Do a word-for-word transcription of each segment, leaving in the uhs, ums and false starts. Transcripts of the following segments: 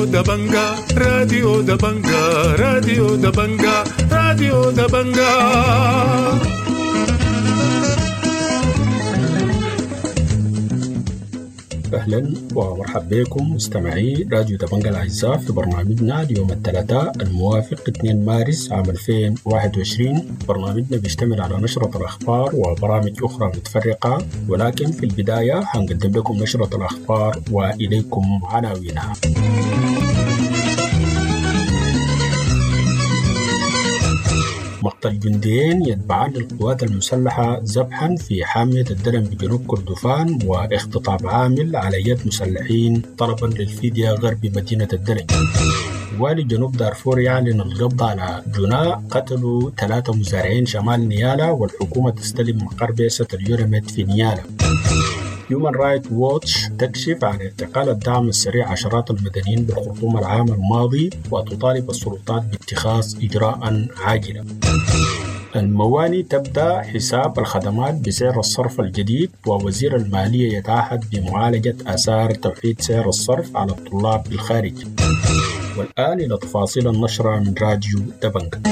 راديو دبنجا راديو دبنجا راديو دبنجا راديو دبنجا. أهلا ومرحبا بكم مستمعي راديو دبنجا الأعزاء في برنامجنا اليوم الثلاثاء الموافق اثنين مارس عام ألفين وواحد وعشرين. برنامجنا بيشتمل على نشرة الأخبار وبرامج أخرى متفرقة، ولكن في البداية هنقدم لكم نشرة الأخبار وإليكم عناوينها. مقتل جنديين يتبعان للقوات المسلحة ذبحا في حامية الدرن بجنوب كردفان، واختطاف عامل على يد مسلحين طلبا للفدية غرب مدينة الدرن. والي جنوب دارفور يعلن القبض على جناء قتلوا ثلاثة مزارعين شمال نيالا، والحكومة تستلم مقر بعثة اليونميد في نيالا. Human Rights Watch تكشف عن اعتقال الدعم السريع عشرات المدنيين بالخرطوم العام الماضي، وتطالب السلطات باتخاذ إجراء عاجلا. المواني تبدأ حساب الخدمات بسعر الصرف الجديد، ووزير المالية يتعهد بمعالجة آثار توحيد سعر الصرف على الطلاب بالخارج. والآن إلى تفاصيل النشرة من راديو دبنجا.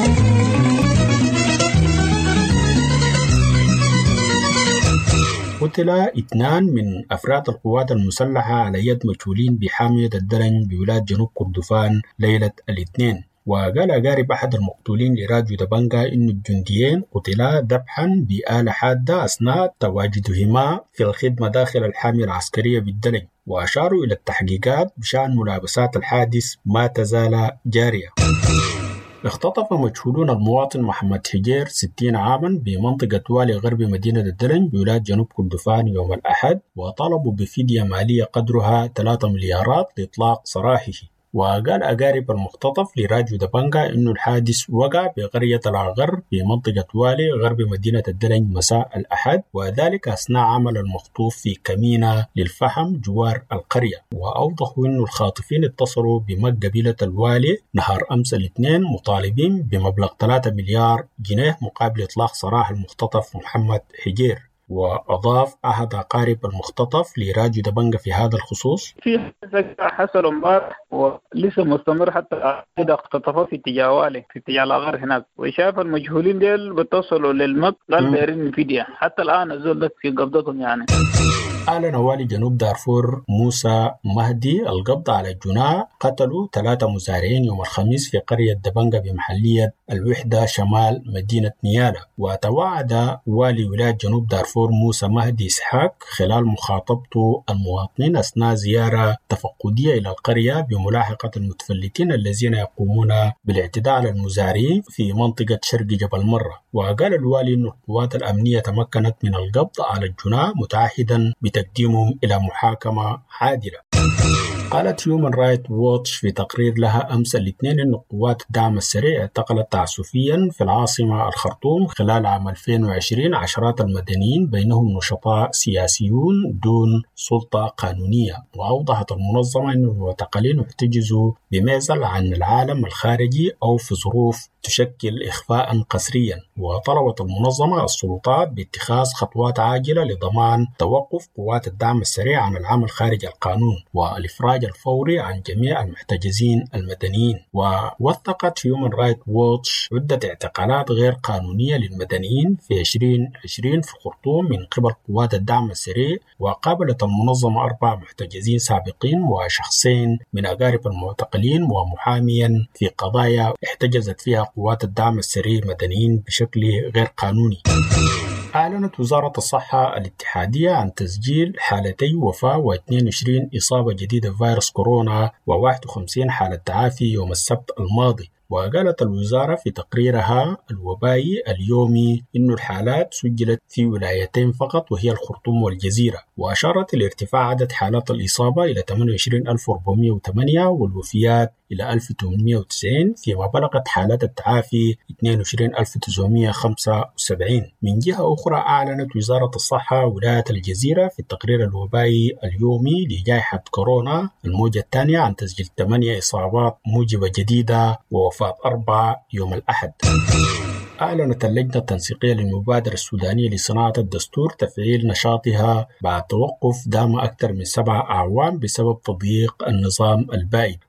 قتل اثنان من أفراد القوات المسلحة على يد مجهولين بحامية الدرن بولاية جنوب كردفان ليلة الاثنين. وقال أقارب أحد المقتولين لراديو دبنجا إن الجنديين قتلا ذبحا بآلة حادة أثناء تواجدهما في الخدمة داخل الحامية العسكرية بالدرن، وأشاروا إلى التحقيقات بشأن ملابسات الحادث ما تزال جارية. اختطف مجهولون المواطن محمد حجير ستين عاما بمنطقة والي غرب مدينة الدرن بولاية جنوب كردفان يوم الأحد، وطالبوا بفدية مالية قدرها ثلاثة مليارات لإطلاق سراحه. وقال أقارب المختطف لراديو دبنجا إنه الحادث وقع بقرية العغر بمنطقة والي غرب مدينة الدرن مساء الأحد، وذلك أثناء عمل المخطوف في كمينة للفحم جوار القرية. وأوضحوا إنه الخاطفين اتصلوا بقبيلة الوالي نهار أمس الاثنين مطالبين بمبلغ ثلاثة مليار جنيه مقابل إطلاق سراح المختطف محمد حجير. وأضاف أحد أقارب المختطف لراديو دبنجا في هذا الخصوص: في حصل امبارح ولسه مستمر حتى إذا اختطفوا في اتجاه والي في اتجاه الأغار هناك، وشاف المجهولين ديل بتصلوا للمط قال دايرين فدية، حتى الآن الزول في قبضتهم. يعني أعلن والي جنوب دارفور موسى مهدي القبض على الجناة قتلوا ثلاثة مزارعين يوم الخميس في قرية دبنجا بمحلية الوحدة شمال مدينة نيالا. وتوعد والي ولاية جنوب دارفور موسى مهدي إسحاق خلال مخاطبته المواطنين أثناء زيارة تفقدية إلى القرية بملاحقة المتفلتين الذين يقومون بالاعتداء على المزارعين في منطقة شرق جبل مرة. وقال الوالي أن القوات الأمنية تمكنت من القبض على الجناة متعهدا بتقديمهم إلى محاكمة عادلة. قالت هيومن رايت ووتش في تقرير لها أمس الاثنين أن قوات الدعم السريع اعتقلت تعسفيا في العاصمة الخرطوم خلال عام ألفين وعشرين عشرات المدنيين بينهم نشطاء سياسيون دون سلطة قانونية. وأوضحت المنظمة أن المعتقلين احتجزوا بمعزل عن العالم الخارجي أو في ظروف تشكل إخفاء قسريا. وطلبت المنظمة السلطات باتخاذ خطوات عاجلة لضمان توقف قوات الدعم السريع عن العمل خارج القانون والإفراج الفوري عن جميع المحتجزين المدنيين. ووثقت هيومن رايت ووتش عدة اعتقالات غير قانونية للمدنيين في عشرين عشرين في الخرطوم من قبل قوات الدعم السريع، وقابلت المنظمة أربع محتجزين سابقين وشخصين من أقارب المعتقلين ومحاميا في قضايا احتجزت فيها قوات الدعم السريع مدنيين بشكل غير قانوني. أعلنت وزارة الصحة الاتحادية عن تسجيل حالتي وفاة واثنين وعشرين إصابة جديدة بفيروس كورونا وواحد وخمسين حالة تعافي يوم السبت الماضي. وقالت الوزارة في تقريرها الوبائي اليومي إن الحالات سجلت في ولايتين فقط وهي الخرطوم والجزيرة، وأشارت إلى ارتفاع عدد حالات الإصابة إلى ثمانية وعشرين ألف وأربعمائة وثمانية والوفيات إلى ألف وثمانمائة وتسعين، فيما بلغت حالات التعافي اثنين وعشرين ألف وتسعمائة وخمسة وسبعين. من جهة أخرى أعلنت وزارة الصحة ولاية الجزيرة في التقرير الوبائي اليومي لجائحة كورونا الموجة الثانية عن تسجيل ثمانية إصابات موجبة جديدة ووفاة أربعة يوم الأحد. أعلنت اللجنة التنسيقية للمبادرة السودانية لصناعة الدستور تفعيل نشاطها بعد توقف دام أكثر من سبع أعوام بسبب تضييق النظام البائد.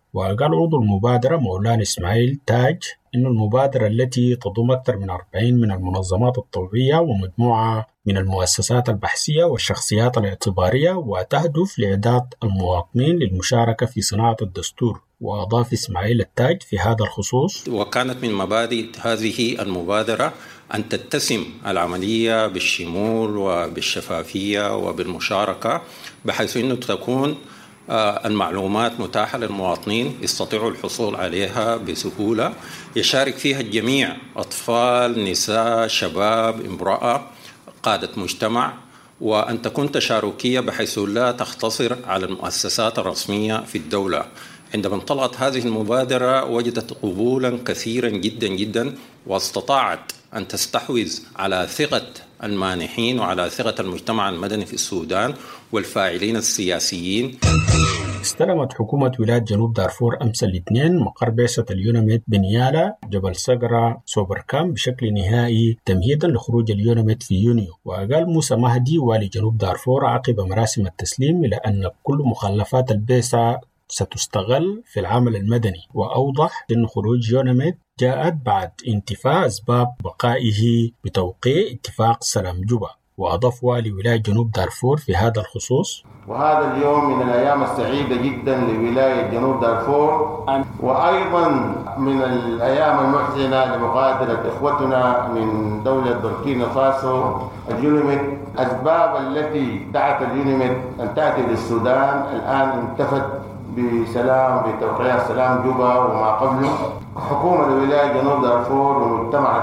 وقال عضو المبادرة مولانا إسماعيل تاج إن المبادرة التي تضم أكثر من أربعين من المنظمات الطوعية ومجموعة من المؤسسات البحثية والشخصيات الاعتبارية وتهدف لإعداد المواطنين للمشاركة في صناعة الدستور. وأضاف إسماعيل التاج في هذا الخصوص: وكانت من مبادئ هذه المبادرة أن تتسم العملية بالشمول وبالشفافية وبالمشاركة، بحيث أنه تكون المعلومات متاحة للمواطنين يستطيعوا الحصول عليها بسهولة، يشارك فيها الجميع، أطفال، نساء، شباب، امرأة، قادة مجتمع، وأن تكون تشاركية بحيث لا تختصر على المؤسسات الرسمية في الدولة. عندما انطلقت هذه المبادرة وجدت قبولا كثيرا جدا جدا، واستطاعت أن تستحوذ على ثقة المانحين وعلى ثقة المجتمع المدني في السودان والفاعلين السياسيين. استلمت حكومة ولاية جنوب دارفور أمس الاثنين مقر بعثة اليونميد بنيالا جبل صقرة سوبركام بشكل نهائي تمهيدا لخروج اليونميد في يونيو. وقال موسى مهدي والي جنوب دارفور عقب مراسم التسليم إلى أن كل مخلفات البعثة ستستغل في العمل المدني، وأوضح أن خروج يونميد جاءت بعد انتفاء أسباب بقائه بتوقيع اتفاق سلام جوبا. وأضاف والي ولاية جنوب دارفور في هذا الخصوص: وهذا اليوم من الأيام السعيدة جدا لولاية جنوب دارفور، وأيضا من الأيام المحزنة لمغادرة إخوتنا من دولة بوركينا فاسو اليونميد. أسباب التي دعت اليونميد أن تأتي للسودان الآن انتفت بسلام بتوقيع سلام جوبا وما قبله. حكومة الولاية جنوب دارفور ومجتمع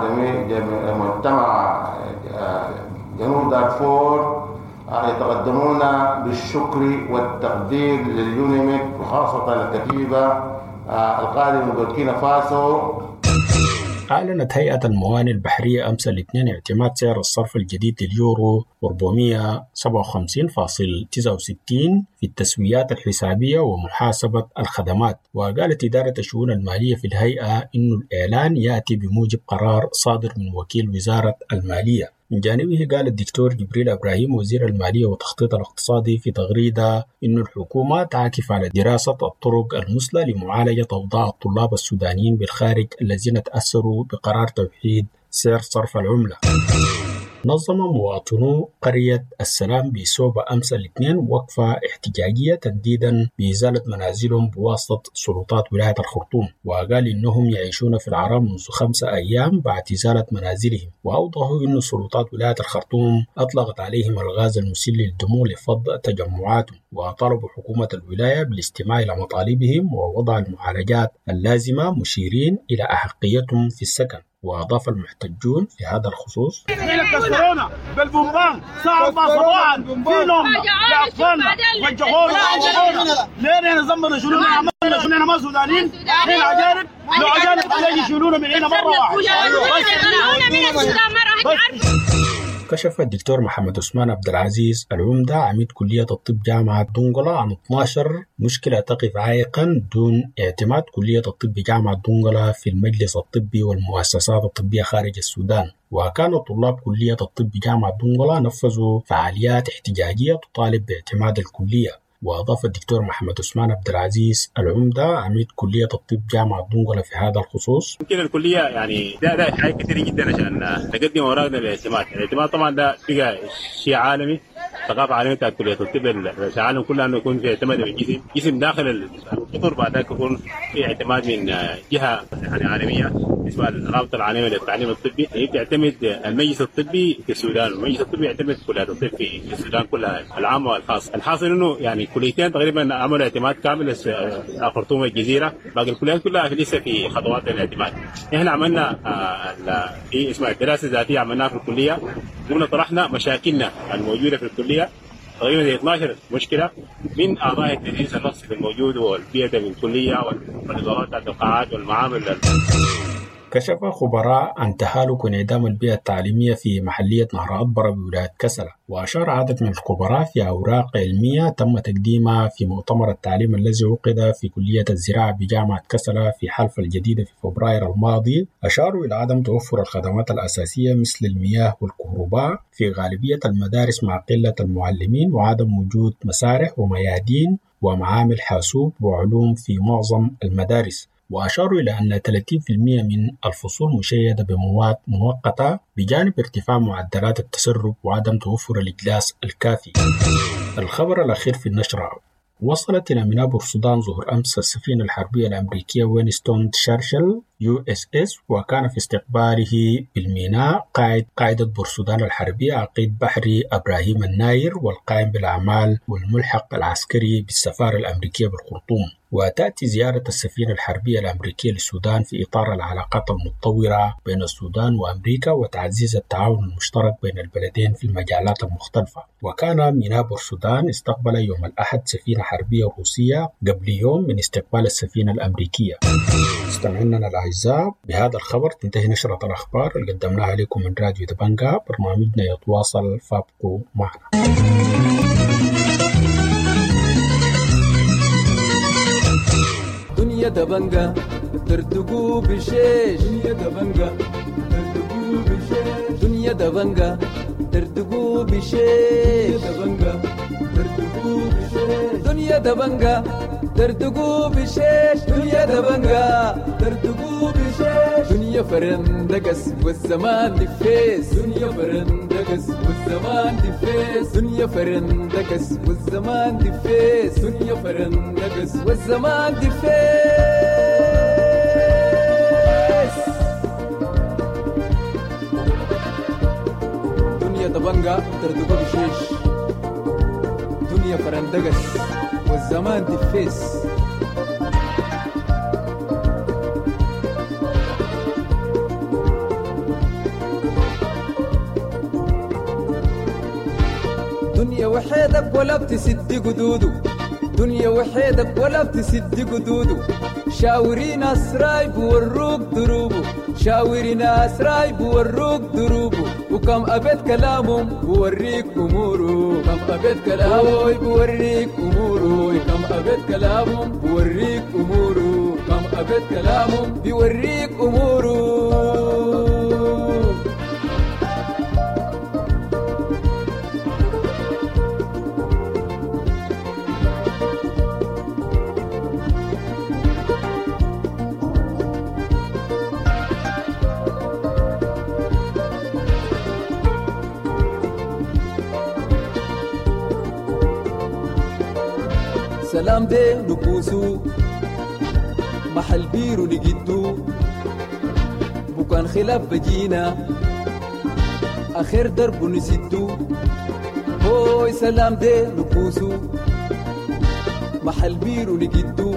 مجتمع جنوب دارفور يتقدمون بالشكر والتقدير لليونميد وخاصة الكتيبة القادمة من بوركينا فاسو. أعلنت هيئة الموانئ البحرية أمس الاثنين اعتماد سعر الصرف الجديد لليورو أربعمائة وسبعة وخمسين فاصلة تسعة وستين في التسويات الحسابية ومحاسبة الخدمات. وقالت إدارة الشؤون المالية في الهيئة إنه الإعلان يأتي بموجب قرار صادر من وكيل وزارة المالية. من جانبه قال الدكتور جبريل إبراهيم وزير المالية والتخطيط الاقتصادي في تغريدة إن الحكومة تعكف على دراسة الطرق المثلى لمعالجة أوضاع الطلاب السودانيين بالخارج الذين تأثروا بقرار توحيد سعر صرف العملة. نظم مواطنو قرية السلام بسوبة أمس الاثنين وقفة احتجاجية تنديدا بإزالة منازلهم بواسطة سلطات ولاية الخرطوم. وقال إنهم يعيشون في العراء منذ خمسة أيام بعد إزالة منازلهم. وأوضحوا إن سلطات ولاية الخرطوم أطلقت عليهم الغاز المسيل للدموع لفض تجمعاتهم. وطلبوا حكومة الولاية بالاستماع إلى مطالبهم ووضع المعالجات اللازمة، مشيرين إلى أحقيتهم في السكن. وأضاف المحتجون في هذا الخصوص: احنا كسرونا بالبومبان الساعة أربعة صباحا في نومنا لأطفالنا وجهونا وجهونا لين نزمنا شنو عملنا شنو ما سودانيين احنا أجانب لو أجانب عليه يشيلونا من هنا مرة واحدة. كشف الدكتور محمد عثمان عبد العزيز العمدة عميد كلية الطب جامعة دونغولا عن اثنتي عشرة مشكلة تقف عائقا دون اعتماد كلية الطب جامعة دونغولا في المجلس الطبي والمؤسسات الطبية خارج السودان. وكان طلاب كلية الطب جامعة دونغولا نفذوا فعاليات احتجاجية تطالب باعتماد الكلية. وأضاف الدكتور محمد عثمان عبد العزيز العمدة عميد كلية الطب جامعة دونغولا في هذا الخصوص: يمكن الكلية يعني ده ده حاجات كثيرة جدا عشان نقدم أوراقنا للاعتماد. الاعتماد طبعا ده بقى شيء عالمي، ثقافة عالمية بتاعت كلية الطب العالم كله انه يكون في اعتماد من جسم جسم داخل الخطر، بعد ذلك يكون في اعتماد من جهة يعني عالمية اسمها الرابطة العالمية للتعليم الطبي. هي بتعتمد المجلس الطبي في السودان، والمجلس الطبي يعتمد كلية الطب في السودان كلها العام والخاص. الحاصل انه يعني كليتين تقريبا عملوا اعتماد كامل، الخرطوم والجزيرة، باقي الكليات كلها لسه في خطوات الاعتماد. احنا عملنا في اسمها الدراسة الذاتية عملناها في الكلية، قمنا طرحنا مشاكلنا الموجودة في الكلية تقريبا زي اثنتي عشرة مشكلة من أعضاء التدريس النصي الموجود والبيئة في الكلية والإدارات بتاعت القاعات والمعامل. كشف خبراء عن تهالك وانعدام البيئة التعليمية في محلية نهر أطبرة بولاية كسلة. وأشار عدد من الخبراء في أوراق علمية تم تقديمها في مؤتمر التعليم الذي عقد في كلية الزراعة بجامعة كسلة في حلفة الجديدة في فبراير الماضي. أشاروا إلى عدم توفر الخدمات الأساسية مثل المياه والكهرباء في غالبية المدارس مع قلة المعلمين وعدم وجود مسارح وميادين ومعامل حاسوب وعلوم في معظم المدارس. وأشاروا إلى أن ثلاثين بالمئة من الفصول مشيدة بمواد مؤقتة بجانب ارتفاع معدلات التسرب وعدم توفر الإجلاس الكافي. الخبر الأخير في النشرة: وصلت إلى ميناء بورسودان ظهر أمس السفينة الحربية الأمريكية وينستون تشرشل يو إس إس، وكان في استقباله بالميناء قائد قائدة بورسودان الحربية عقيد بحري إبراهيم الناير والقائم بالأعمال والملحق العسكري بالسفارة الأمريكية بالخرطوم. وتأتي زيارة السفينة الحربية الأمريكية للسودان في إطار العلاقات المتطورة بين السودان وأمريكا وتعزيز التعاون المشترك بين البلدين في المجالات المختلفة. وكان ميناء بورسودان استقبل يوم الأحد سفينة حربية روسية قبل يوم من استقبال السفينة الأمريكية. استمعنا الأعزاء، بهذا الخبر تنتهي نشرة الأخبار اللي قدمناها لكم من راديو دبنجا. برنامجنا يتواصل، فابقوا معنا. دنيا دبنجا ترتقو بشيش، دنيا دبنجا ترتقو بشيش، دنيا دبنجا ترتقو بشيش، دبنجا ترتقو بشيش، دنيا دبنجا ترتقو بشيش، دنيا دبنجا ترتقو بشيش، دنيا فرندقس والزمان دفيس، دنيا فرندقس والزمان دفيس، دنيا فرندقس والزمان دفيس، دنيا فرندقس والزمان دفيس. دنيا دبنجا ترتقو بشيش، دنيا فرندقس والزمان دفيس. دنيا وحيدك ولا بتسد قدودو، دنيا وحيدك ولا بتسد قدودو، شاورين أسراي بوروك دروبو، شاورين أسراي بوروك دروبو، وكم أبد كلامهم بوريك أمورو، كم أبد كلامهم بوريك أمورو، كم أبد كلامهم بوريك أمورو، كم أبد كلامهم بوريك أمورو. سلام دي نكوسو محل بيرو نجدو، بكان خلاف بجينا آخر درب نسدو. هوي سلام دي نكوسو محل بيرو نجدو،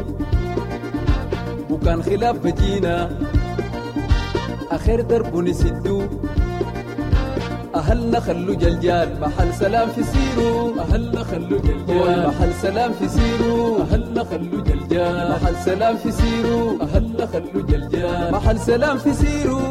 بكان خلاف بجينا آخر درب نسدو. أهلنا خلو جلجال محل سلام في سيرو، أهلنا خلو جلجال محل سلام في سيرو، أهلنا خلو جلجال محل سلام في سيرو، أهلنا خلو جلجال محل سلام في سيرو.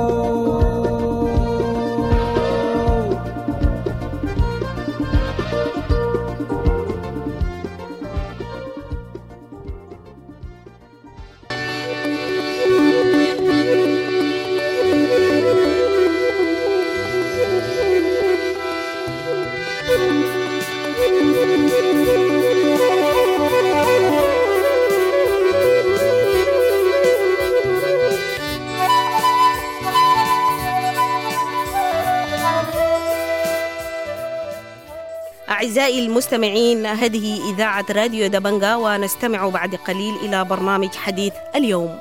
أعزائي المستمعين، هذه إذاعة راديو دبنجا، ونستمع بعد قليل إلى برنامج حديث اليوم.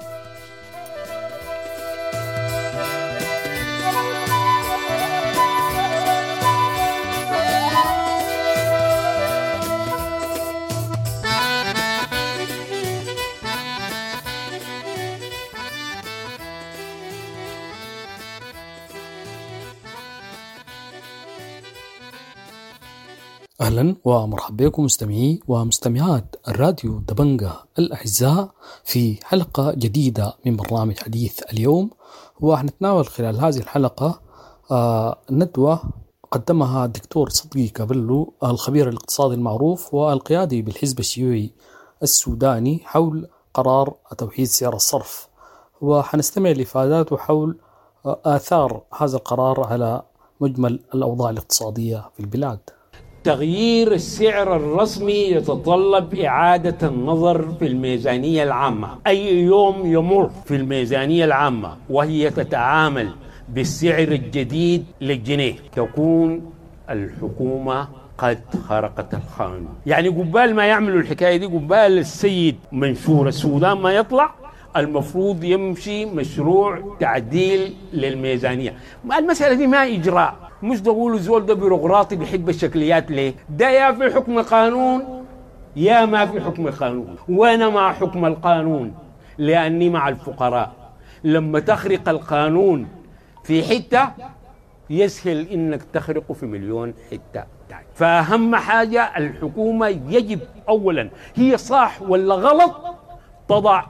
أهلا ومرحبا بكم مستمعي ومستمعات الراديو دبنجا الأعزاء في حلقة جديدة من برنامج حديث اليوم. وحنتناول خلال هذه الحلقة آه ندوة قدمها الدكتور صدقي كابلو، الخبير الاقتصادي المعروف والقيادي بالحزب الشيوعي السوداني، حول قرار توحيد سعر الصرف، وحنستمع لإفاداته حول آثار هذا القرار على مجمل الأوضاع الاقتصادية في البلاد. تغيير السعر الرسمي يتطلب إعادة النظر في الميزانية العامة. أي يوم يمر في الميزانية العامة وهي تتعامل بالسعر الجديد للجنيه تكون الحكومة قد خرقت القانون. يعني قبال ما يعملوا الحكاية دي، قبال السيد منشور السودان ما يطلع، المفروض يمشي مشروع تعديل للميزانية. المسألة دي ما إجراء، مش تقولوا زول ده بيروقراطي بيحب الشكليات. ليه؟ ده يا في حكم القانون يا ما في حكم القانون، وأنا مع حكم القانون لأني مع الفقراء. لما تخرق القانون في حتة يسهل إنك تخرقه في مليون حتة. فأهم حاجة الحكومة يجب أولا، هي صح ولا غلط، تضع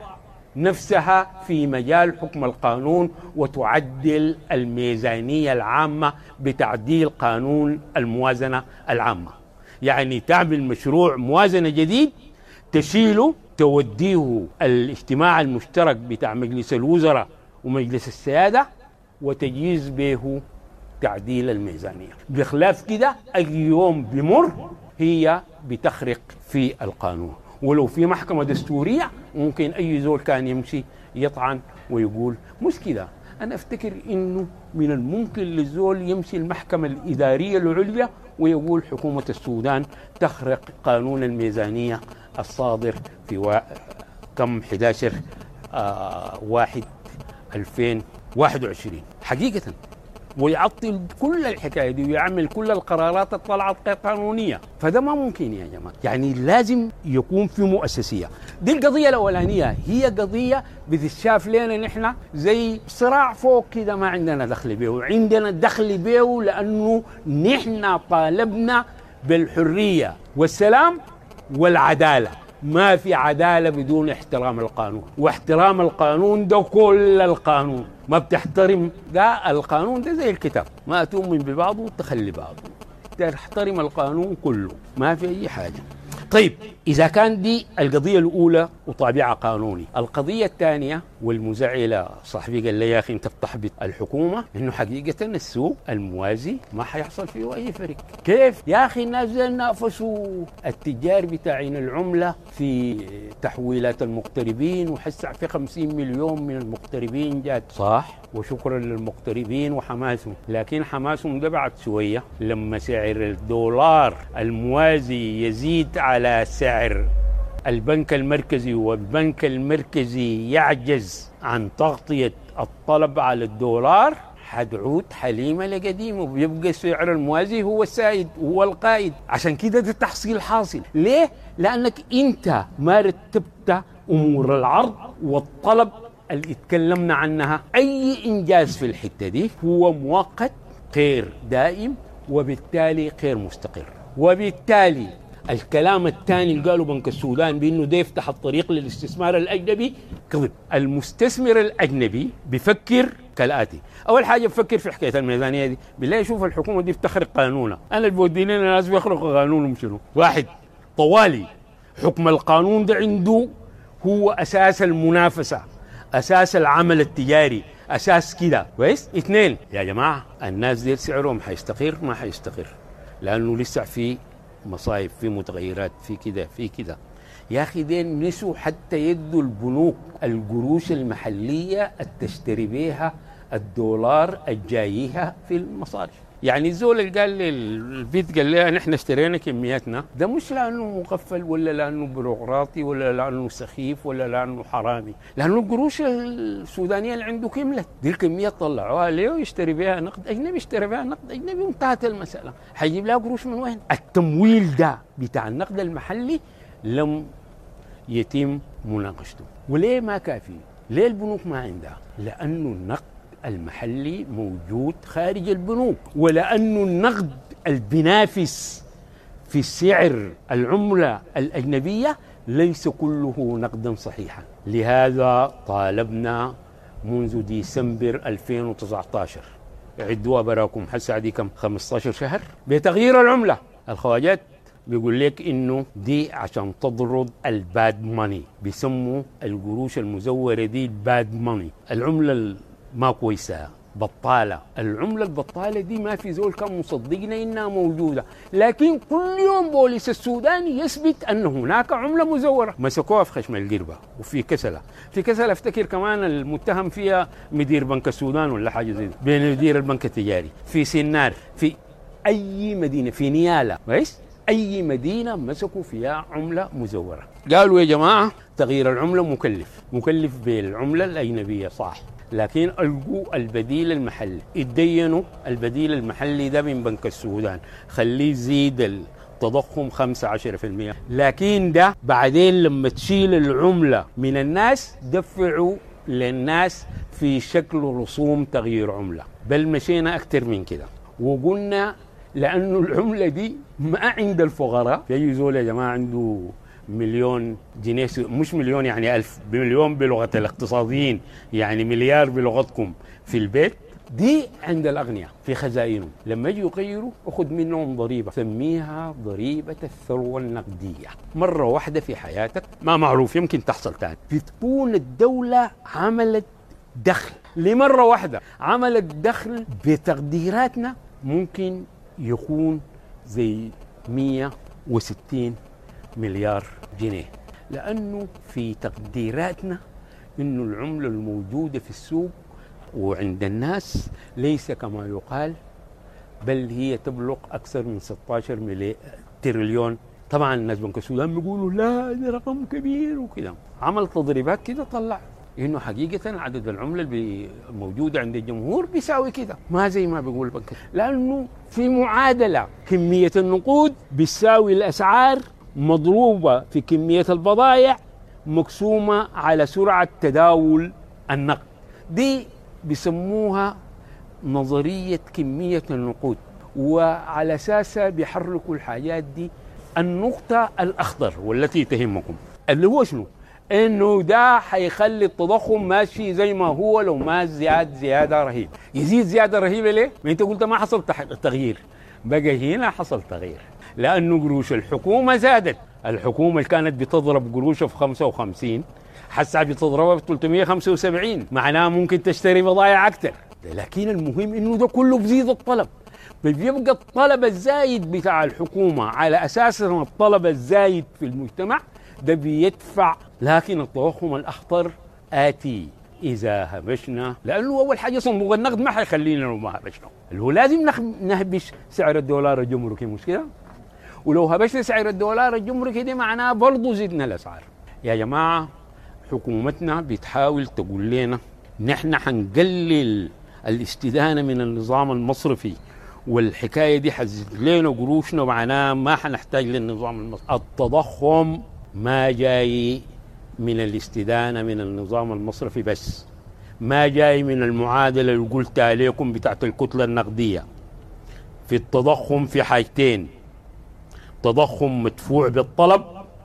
نفسها في مجال حكم القانون وتعدل الميزانية العامة بتعديل قانون الموازنة العامة. يعني تعمل مشروع موازنة جديد تشيله توديه الاجتماع المشترك بتاع مجلس الوزراء ومجلس السيادة وتجيز به تعديل الميزانية. بخلاف كده أي يوم بمر هي بتخرق في القانون. ولو في محكمة دستورية ممكن أي زول كان يمشي يطعن ويقول مش كده. أنا أفتكر إنه من الممكن للزول يمشي المحكمة الإدارية العليا ويقول حكومة السودان تخرق قانون الميزانية الصادر في و... كم أحد عشر آه واحد ألفين وواحد وعشرين حقيقة، ويعطل كل الحكاية دي ويعمل كل القرارات الطلعت غير قانونية. فده ما ممكن يا جماعة. يعني لازم يكون في مؤسسية. دي القضية الأولانية، هي قضية بتتشاف لنا نحن زي صراع فوق كده ما عندنا دخل به، وعندنا دخل به لأنه نحن طالبنا بالحرية والسلام والعدالة. ما في عدالة بدون احترام القانون، واحترام القانون ده كل القانون. ما بتحترم ده القانون ده زي الكتاب، ما تؤمن ببعضه وتخلي بعضه. تحترم القانون كله، ما في أي حاجة. طيب إذا كان دي القضية الأولى وطابعها قانوني، القضية الثانية والمزعلة صاحبي قال لي يا أخي أنت بتحبط الحكومة، إنه حقيقة السوق الموازي ما حيحصل فيه أي فرق. كيف يا أخي الناس زي نافسوا التجار بتاعين العملة في تحويلات المغتربين، وحسع في خمسين مليون من المغتربين جات صح، وشكرا للمغتربين وحماسهم. لكن حماسهم ده بعد شوية لما سعر الدولار الموازي يزيد على سعر البنك المركزي، والبنك المركزي يعجز عن تغطية الطلب على الدولار، حتعود حليمة لقديم وبيبقى السعر الموازي هو السائد هو القائد. عشان كده ده تحصيل حاصل. ليه؟ لأنك أنت ما رتبت أمور العرض والطلب اللي اتكلمنا عنها. أي إنجاز في الحتة دي هو مؤقت غير دائم، وبالتالي غير مستقر. وبالتالي الكلام الثاني اللي قالوا بنك السودان بأنه ده يفتح الطريق للاستثمار الأجنبي كذب. المستثمر الأجنبي بيفكر كالآتي: أول حاجة بفكر في حكاية الميزانية دي، بالله يشوف الحكومة دي بتخرق قانونها. أنا اللي بودي لنا ناس بيخرقوا قانونهم شنو؟ واحد، طوالي حكم القانون ده عنده هو أساس المنافسة، أساس العمل التجاري، أساس كده كويس. اثنين، يا جماعة الناس دي سعرهم حيستقر ما حيستقر، لأنه لسه في مصايب، في متغيرات، في كده في كده. يا أخي دين نسوا حتى يدوا البنوك القروش المحلية التشتري بيها الدولار الجايها في المصارف. يعني الزول اللي قال لي البيت قال لي نحن اشترينا كمياتنا، ده مش لأنه مغفل ولا لأنه بيروقراطي ولا لأنه سخيف ولا لأنه حرامي، لأنه القروش السودانية اللي عنده كملت، دي الكمية طلعوها ليه ويشتري بها نقد أجنبي، يشتري بها نقد أجنبي وانتهت المسألة. حيجيب لها قروش من وين؟ التمويل ده بتاع النقد المحلي لم يتم مناقشته. وليه ما كافي؟ ليه البنوك ما عندها؟ لأنه النقد المحلي موجود خارج البنوك، ولأنه النقد البينافس في سعر العملة الأجنبية ليس كله نقدا صحيحا. لهذا طالبنا منذ ديسمبر ألفين وتسعة عشر، عدوا براكم هسه دي كم خمسة عشر شهر، بتغيير العملة. الخواجات بيقول لك انه دي عشان تضرب الباد ماني، بيسموا القروش المزورة دي الباد ماني، العملة ما كويسة بطالة. العملة البطالة دي ما في زول كان مصدقنا إنها موجودة، لكن كل يوم بوليس السوداني يثبت أن هناك عملة مزورة. مسكوها في خشم القربة وفي كسلة. في كسلة افتكر كمان المتهم فيها مدير بنك السودان ولا حاجة زي بين مدير البنك التجاري. في سنار، في أي مدينة، في نيالا، كويس؟ أي مدينة مسكوا فيها عملة مزورة. قالوا يا جماعة تغيير العملة مكلف، مكلف بالعملة الأجنبية صح، لكن ألقوا البديل المحلي. اتدينوا البديل المحلي ده من بنك السودان، خليه يزيد التضخم خمسة عشر في المئة، لكن ده بعدين لما تشيل العملة من الناس دفعوا للناس في شكل رسوم تغيير عملة. بل مشينا أكتر من كده وقلنا لأنه العملة دي ما عند الفقراء. في زول يا جماعة عنده مليون جنيه، مش مليون يعني ألف، بمليون بلغة الاقتصاديين يعني مليار بلغتكم في البيت، دي عند الأغنياء في خزائنهم. لما يجوا يغيروا أخذ منهم ضريبة، سميها ضريبة الثروة النقدية. مرة واحدة في حياتك، ما معروف يمكن تحصل تاني، بتكون الدولة عملت دخل لمرة واحدة، عملت دخل بتقديراتنا ممكن يكون زي مية وستين مليار جنيه، لأنه في تقديراتنا إنه العملة الموجودة في السوق وعند الناس ليس كما يقال، بل هي تبلغ أكثر من ستة عشر تريليون. طبعا الناس بنك السودان بيقولوا لا ده رقم كبير وكده، عمل تضريبات كده طلع إنه حقيقة عدد العملة الموجودة عند الجمهور بيساوي كده، ما زي ما بيقول البنك، لأنه في معادلة كمية النقود بيساوي الأسعار مضروبة في كمية البضائع مقسومة على سرعة تداول النقد. دي بيسموها نظرية كمية النقود، وعلى أساسها بيحركوا الحاجات دي. النقطة الأخضر والتي تهمكم اللي هو شنو؟ إنه ده حيخلي التضخم ماشي زي ما هو لو ما زياد زيادة رهيب. يزيد زيادة رهيبة ليه؟ ما أنت قلت ما حصل تغيير، بقى هنا حصل تغيير، لأنه قروش الحكومة زادت. الحكومة اللي كانت بتضرب قروشها في خمسة وخمسين حسا بتضربها في ثلاثمئة وخمسة وسبعين، معناها ممكن تشتري بضائع أكثر. لكن المهم إنه ده كله بزيد الطلب، بيبقى الطلب الزايد بتاع الحكومة على أساس أن الطلب الزايد في المجتمع ده بيدفع. لكن التضخم الأخطر آتي إذا هبشنا، لأنه أول حاجة صندوق النقد ما حيخلينا لو ما هبشنا، اللي هو لازم نهبش سعر الدولار الجمركي، مش كده؟ ولو هبشنا سعر الدولار الجمركي دي معناه برضو زدنا الأسعار. يا جماعة حكومتنا بتحاول تقول لنا نحن حنقلل الاستدانة من النظام المصرفي، والحكاية دي حزت لنا قروشنا، معناه ما حنحتاج للنظام المصرفي. التضخم ما جاي من الاستدانة من النظام المصرفي بس، ما جاي من المعادلة اللي قلت عليكم بتاعت الكتلة النقدية. في التضخم في حاجتين، تضخم مدفوع بالطلب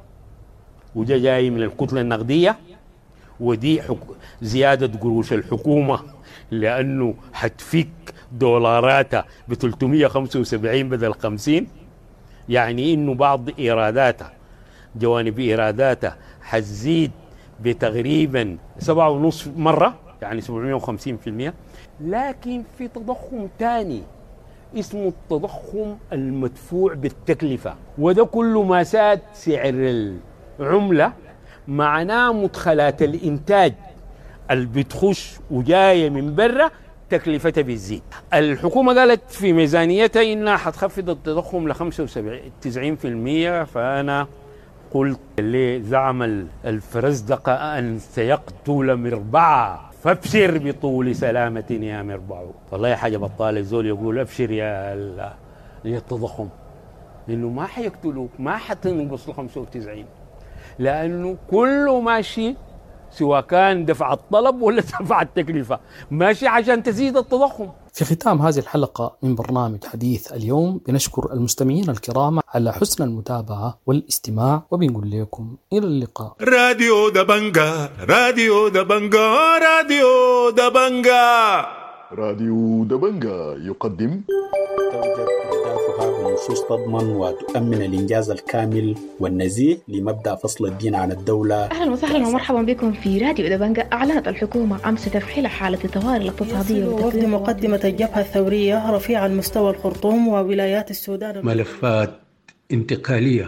وده جاي من الكتلة النقدية، ودي زيادة قروش الحكومة لأنه حتفك دولاراتها ب ثلاثمئة وخمسة وسبعين بدل خمسين، يعني إنه بعض إيراداتها جوانب إيراداتها حتزيد بتقريبا سبعة ونصف مرة، يعني سبعمئة وخمسين بالمئة. لكن في تضخم تاني اسمه التضخم المدفوع بالتكلفة، وده كل ما زاد سعر العملة معناه مدخلات الإنتاج اللي بتخش وجاية من برا تكلفتها بتزيد. الحكومة قالت في ميزانيتها إنها حتخفض التضخم ل خمسة وتسعين بالمئة، فأنا قلت اللي زعم الفرزدقة أن سيقتل مربعا فابشر بطول سلامة يا مربع. والله حاجة بطالة الزول يقول أبشر يا التضخم، إنه ما حيقتلوك، ما حتنقص ل خمسة وتسعين، لأنه كله ماشي سواء كان دفع الطلب ولا دفع التكلفة، ماشي عشان تزيد التضخم. في ختام هذه الحلقة من برنامج حديث اليوم بنشكر المستمعين الكرام على حسن المتابعة والاستماع، وبنقول لكم إلى اللقاء. راديو دبنجا راديو دبنجا راديو دبنجا راديو دبنجا يقدم توجد تدافع بخصوص تضمن وتؤمن الإنجاز الكامل والنزيه لمبدأ فصل الدين عن الدولة. أهلا وسهلا ومرحبا بكم في راديو دبنجة. أعلنت الحكومة أمس تفعيل حالة الطوارئ الاقتصادية وفد مقدمة الجبهة الثورية رفيع المستوى الخرطوم وولايات السودان ملفات انتقالية.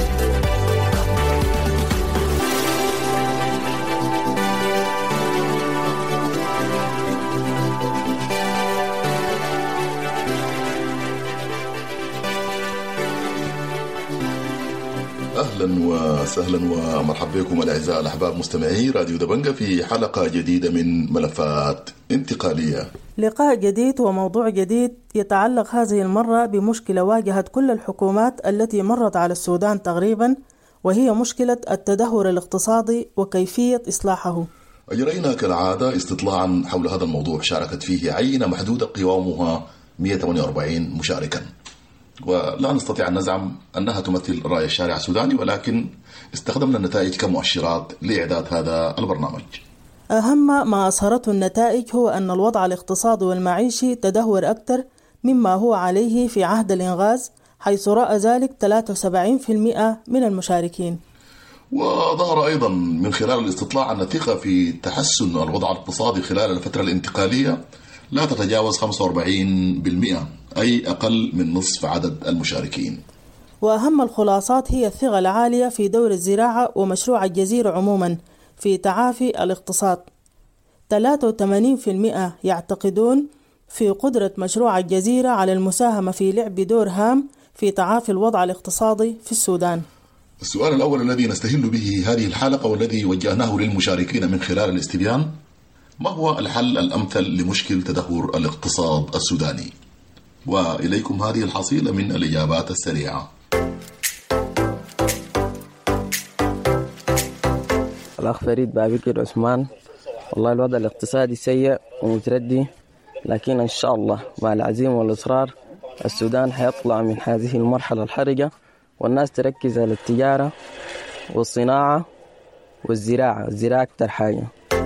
أهلا وسهلا ومرحبا بكم الأعزاء الأحباب مستمعي راديو دبنجة في حلقة جديدة من ملفات انتقالية. لقاء جديد وموضوع جديد يتعلق هذه المرة بمشكلة واجهت كل الحكومات التي مرت على السودان تقريبا، وهي مشكلة التدهور الاقتصادي وكيفية إصلاحه. أجرينا كالعادة استطلاعا حول هذا الموضوع شاركت فيه عينة محدودة قوامها مئة وثمانية وأربعين مشاركا، ولا نستطيع أن نزعم أنها تمثل رأي الشارع السوداني، ولكن استخدمنا النتائج كمؤشرات لإعداد هذا البرنامج. أهم ما أظهرته النتائج هو أن الوضع الاقتصادي والمعيشي تدهور أكثر مما هو عليه في عهد الإنغاز، حيث رأى ذلك ثلاثة وسبعين بالمئة من المشاركين. وظهر أيضا من خلال الاستطلاع أن الثقة في تحسن الوضع الاقتصادي خلال الفترة الانتقالية لا تتجاوز خمسة وأربعين بالمئة، أي أقل من نصف عدد المشاركين. وأهم الخلاصات هي الثقة العالية في دور الزراعة ومشروع الجزيرة عموما في تعافي الاقتصاد. ثلاثة وثمانين بالمئة يعتقدون في قدرة مشروع الجزيرة على المساهمة في لعب دور هام في تعافي الوضع الاقتصادي في السودان. السؤال الأول الذي نستهل به هذه الحلقة والذي وجهناه للمشاركين من خلال الاستبيان: ما هو الحل الأمثل لمشكل تدهور الاقتصاد السوداني؟ وإليكم هذه الحصيلة من الإجابات السريعة. الأخ فريد بابكر عثمان: والله الوضع الاقتصادي سيء ومتردي، لكن إن شاء الله مع العزيمة والإصرار السودان حيطلع من هذه المرحلة الحرجة، والناس تركز على التجارة والصناعة والزراعة، الزراعة أكتر حاجة.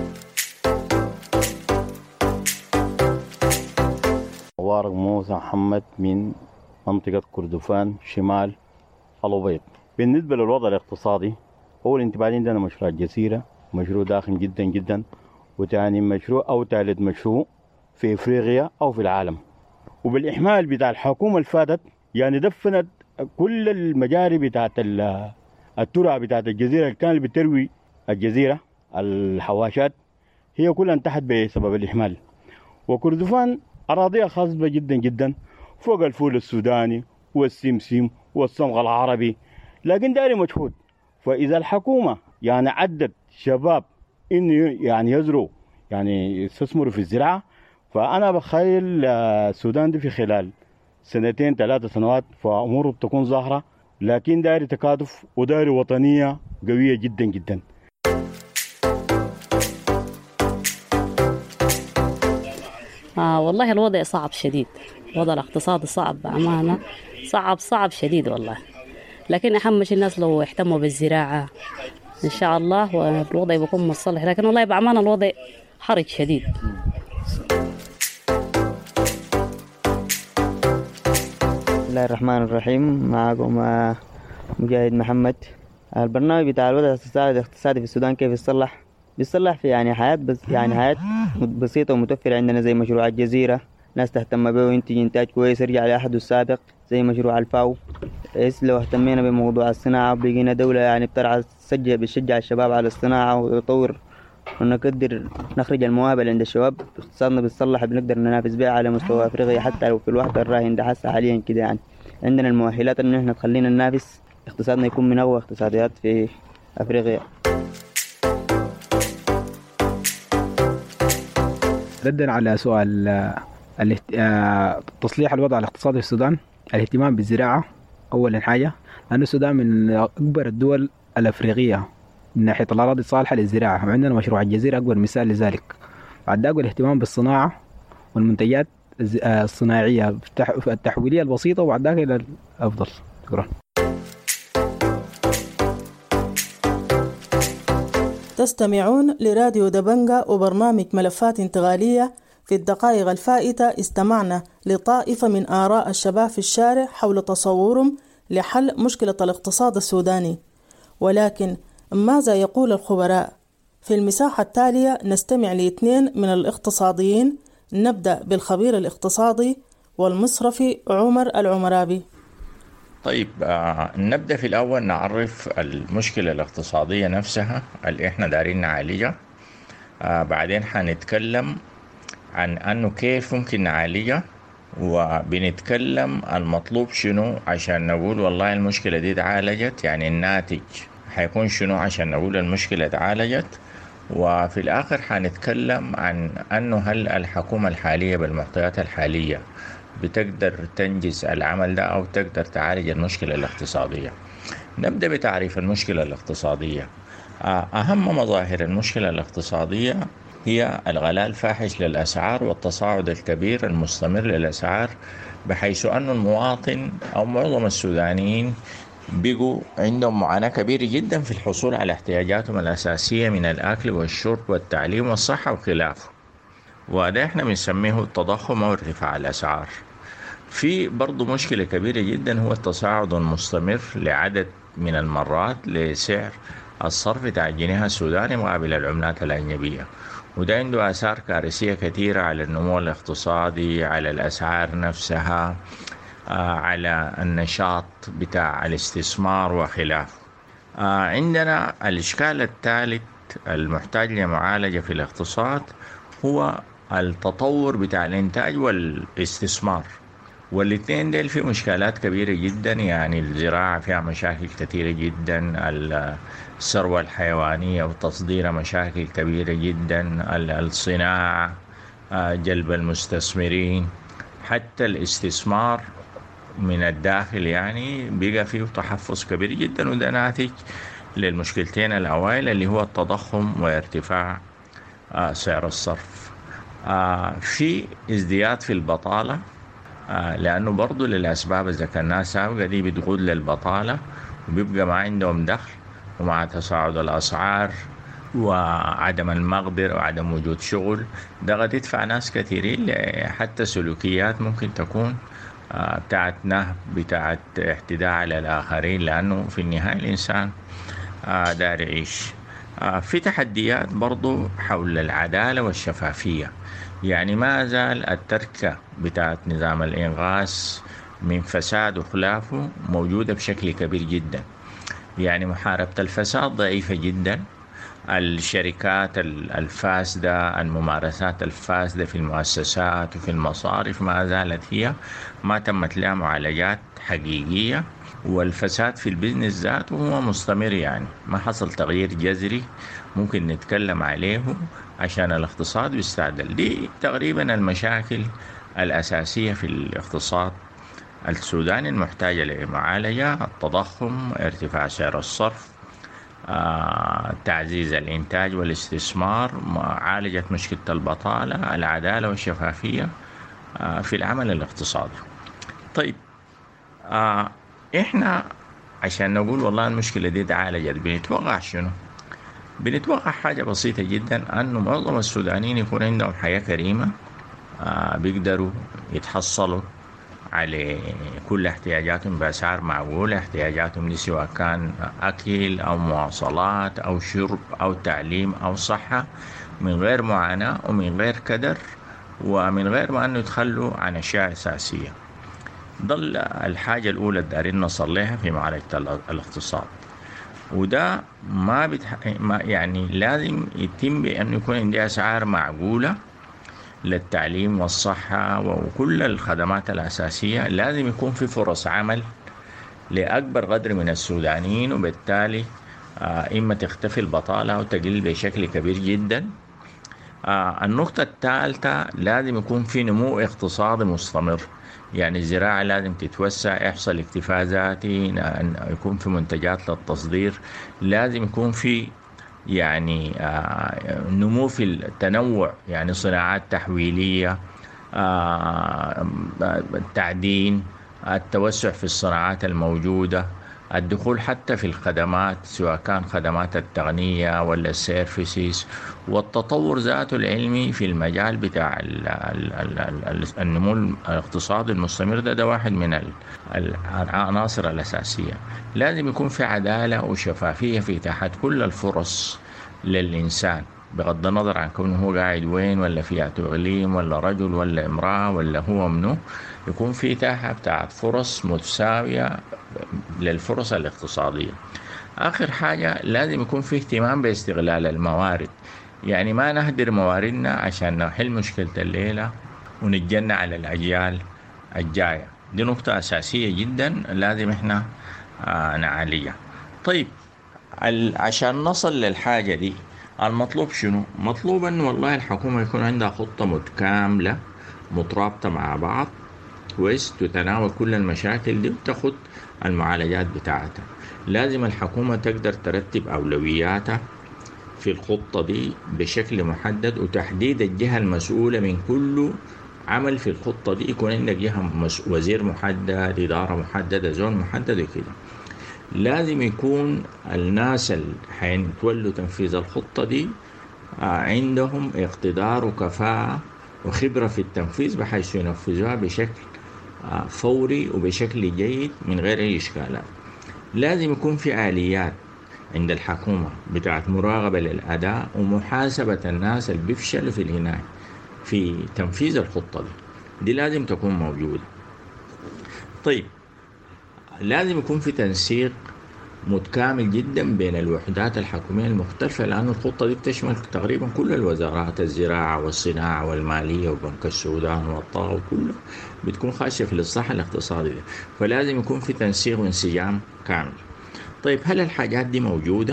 وارق موسى محمد من منطقة كردفان شمال الأبيض. بالنسبة للوضع الاقتصادي، أول انتباه عندنا مشروع الجزيرة، مشروع داخل جدا جدا، وثاني مشروع أو ثالث مشروع في إفريقيا أو في العالم. وبالإحمال بتاع الحكومة الفاتت يعني دفنت كل المجاري بتاعت الترع بتاعت الجزيرة اللي كانت بتروي الجزيرة، الحواشات هي كلها انتهت بسبب الإحمال. وكردفان أراضيها خصبة جدا جدا فوق الفول السوداني والسمسم والصمغ العربي، لكن داري مجهود. فإذا الحكومة يعني عدت شباب إنه يعني يزروا يعني يستثمروا في الزراعة، فأنا بخيل السودان دي في خلال سنتين ثلاثة سنوات فأموره بتكون ظاهرة، لكن داري تكاتف وداري وطنية قوية جدا جدا. آه والله الوضع صعب شديد، الوضع الاقتصادي صعب بأمانة، صعب صعب شديد والله. لكن أهم شيء الناس لو اهتموا بالزراعة إن شاء الله والوضع بيكون مصلح، لكن والله بأمانة الوضع حرج شديد. بسم الله الرحمن الرحيم. معكم مجاهد محمد. البرنامج بتاع الوضع الاقتصادي في السودان كيف يصلح؟ بيصلح في يعني حياة بس يعني حياة بسيطة ومتوفرة عندنا، زي مشروع الجزيرة، ناس تهتم به وينتج إنتاج كويس يرجع لأحده السابق، زي مشروع الفاو. إيش لو اهتمينا بموضوع الصناعة بقينا دولة يعني بترعى تشجع بتشجع الشباب على الصناعة وتطور، ونقدر نخرج المواهب اللي عند الشباب، اقتصادنا بيتصلح بنقدر ننافس بها على مستوى أفريقيا حتى لو في الوقت الراهن ده حاسة حاليا كده. يعني عندنا المؤهلات إن إحنا تخلينا ننافس، اقتصادنا يكون من أقوى اقتصاديات في أفريقيا. ردا على سؤال تصليح الوضع الاقتصادي في السودان، الاهتمام بالزراعة أولا حاجة، لأن السودان من أكبر الدول الأفريقية من ناحية الأراضي الصالحة للزراعة، وعندنا مشروع الجزيرة أكبر مثال لذلك. بعد ذلك الاهتمام بالصناعة والمنتجات الصناعية التحويلية البسيطة، وبعد ذلك إلى الأفضل. شكرا. تستمعون لراديو دبنجة وبرنامج ملفات انتقالية في الدقائق الفائتة استمعنا لطائفة من آراء الشباب في الشارع حول تصورهم لحل مشكلة الاقتصاد السوداني، ولكن ماذا يقول الخبراء؟ في المساحة التالية نستمع لاثنين من الاقتصاديين. نبدأ بالخبير الاقتصادي والمصرفي عمر العمرابي. طيب آه نبدأ في الأول نعرف المشكلة الاقتصادية نفسها اللي إحنا دارين نعالجها. آه بعدين حنتكلم عن أنه كيف ممكن نعالجها، وبنتكلم المطلوب شنو عشان نقول والله المشكلة دي تعالجت، يعني الناتج حيكون شنو عشان نقول المشكلة تعالجت. وفي الآخر حنتكلم عن أنه هل الحكومة الحالية بالمعطيات الحالية بتقدر تنجز العمل ده أو تقدر تعالج المشكلة الاقتصادية. نبدأ بتعريف المشكلة الاقتصادية. أهم مظاهر المشكلة الاقتصادية هي الغلاء الفاحش للأسعار والتصاعد الكبير المستمر للأسعار، بحيث أن المواطن أو معظم السودانيين بقوا عندهم معاناة كبيرة جدا في الحصول على احتياجاتهم الأساسية من الأكل والشرب والتعليم والصحة وخلافه، وده احنا بنسميه التضخم أو ارتفاع الأسعار. في برضو مشكلة كبيرة جدا هو التصاعد المستمر لعدد من المرات لسعر الصرف بتاع الجنيه السوداني مقابل العملات الأجنبية، وده عنده آثار كارثية كثيرة على النمو الاقتصادي، على الأسعار نفسها، على النشاط بتاع الاستثمار وخلافه. عندنا الإشكال الثالث المحتاج لمعالجة في الاقتصاد هو التطور بتاع الإنتاج والاستثمار، والاثنين دول في مشكلات كبيرة جدا. يعني الزراعة فيها مشاكل كثيرة جدا، الثروة الحيوانية وتصديرها مشاكل كبيرة جدا، الصناعة، جلب المستثمرين، حتى الاستثمار من الداخل يعني بقى فيه تحفظ كبير جدا، وده ناتج للمشكلتين الأوائل اللي هو التضخم وارتفاع سعر الصرف. في ازدياد في البطالة، لأنه برضو للأسباب إذا كان سابقة دي بتقود للبطالة وبيبقى ما عندهم دخل، ومع تصاعد الأسعار وعدم المقدرة وعدم وجود شغل، ده قد يدفع ناس كثيرين حتى سلوكيات ممكن تكون بتاعت نهب، بتاعت اعتداء على الآخرين، لأنه في النهاية الإنسان دار يعيش. في تحديات برضو حول العدالة والشفافية، يعني ما زال التركة بتاعت نظام الإنغاث من فساد وخلافه موجودة بشكل كبير جدا. يعني محاربة الفساد ضعيفة جدا، الشركات الفاسدة، الممارسات الفاسدة في المؤسسات وفي المصارف ما زالت هي ما تمت لها معالجات حقيقية، والفساد في البزنس ذاته هو مستمر، يعني ما حصل تغيير جذري ممكن نتكلم عليه عشان الاقتصاد يستعدل. دي تقريبا المشاكل الأساسية في الاقتصاد السوداني المحتاجة لمعالجة: التضخم، ارتفاع سعر الصرف، آه، تعزيز الإنتاج والاستثمار، معالجة مشكلة البطالة، العدالة والشفافية آه، في العمل الاقتصادي. طيب آه، إحنا عشان نقول والله المشكلة دي تعالجت بنتوقع شنو؟ بنتوقع حاجة بسيطة جدا، أنه معظم السودانيين يكون عندهم حياة كريمة، آه، بيقدروا يتحصلوا على كل احتياجاتهم بأسعار معقولة، احتياجاتهم دي سواء كان أكل أو مواصلات أو شرب أو تعليم أو صحة، من غير معاناة ومن غير كدر ومن غير ما أنه يتخلوا عن أشياء أساسية. ضل الحاجة الأولى دارين نصل لها في معالجة الاقتصاد، وده ما, بتح... ما يعني لازم يتم بأن يكون عندي أسعار معقولة للتعليم والصحة وكل الخدمات الأساسية. لازم يكون في فرص عمل لأكبر قدر من السودانيين، وبالتالي إما تختفي البطالة أو تقل بشكل كبير جدا. النقطة الثالثة لازم يكون في نمو اقتصادي مستمر، يعني الزراعة لازم تتوسع، يحصل اكتفاء ذاتي، يكون في منتجات للتصدير، لازم يكون في يعني نمو في التنوع، يعني صناعات تحويلية، التعدين، التوسع في الصناعات الموجودة، الدخول حتى في الخدمات سواء كان خدمات التقنية ولا السيرفيسيس، والتطور ذاته العلمي في المجال بتاع ال ال ال النمو الاقتصادي المستمر. ده, ده واحد من العناصر الأساسية. لازم يكون في عدالة وشفافية في إتاحة كل الفرص للإنسان بغض النظر عن كونه هو قاعد وين، ولا في إقليم، ولا رجل ولا امرأة، ولا هو منه. يكون في إتاحة بتاعت فرص متساوية للفرص الاقتصادية. آخر حاجة لازم يكون في اهتمام باستغلال الموارد، يعني ما نهدر مواردنا عشان نحل مشكلة الليلة ونتجنى على الأجيال الجاية. دي نقطة أساسية جدا لازم احنا آه نعالجها. طيب عشان نصل للحاجة دي المطلوب شنو؟ مطلوب أن والله الحكومة يكون عندها خطة متكاملة مترابطة مع بعض كويس، تتناول كل المشاكل دي وتاخد المعالجات بتاعتها. لازم الحكومة تقدر ترتب أولوياتها في الخطة دي بشكل محدد، وتحديد الجهة المسؤولة من كل عمل في الخطة دي. يكون عندك جهة وزير محدد، إدارة محددة، زون محدد وكده. لازم يكون الناس اللي حيتولوا تنفيذ الخطة دي عندهم اقتدار وكفاءة وخبرة في التنفيذ بحيث ينفذوها بشكل فوري وبشكل جيد من غير أي إشكالات. لازم يكون في آليات عند الحكومة بتاعت مراقبة للأداء ومحاسبة الناس اللي بيفشلوا في العناية في تنفيذ الخطة دي. دي لازم تكون موجودة. طيب لازم يكون في تنسيق متكامل جدا بين الوحدات الحكومية المختلفة، لأن الخطة دي بتشمل تقريبا كل الوزارات، الزراعة والصناعة والمالية وبنك السودان والطاقة، وكله بتكون خاشة في الإصلاح الاقتصادي ده. فلازم يكون في تنسيق وانسجام كامل. طيب هل الحاجات دي موجودة؟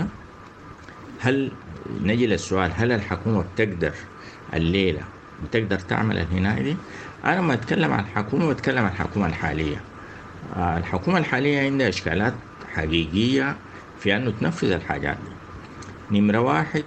هل نجي للسؤال، هل الحكومة بتقدر الليلة بتقدر تعمل الهناية دي؟ أنا ما أتكلم عن الحكومة، بتكلم عن الحكومة الحالية. الحكومة الحالية عندها إشكالات حقيقية في أنه تنفذ الحاجات دي. نمرة واحد،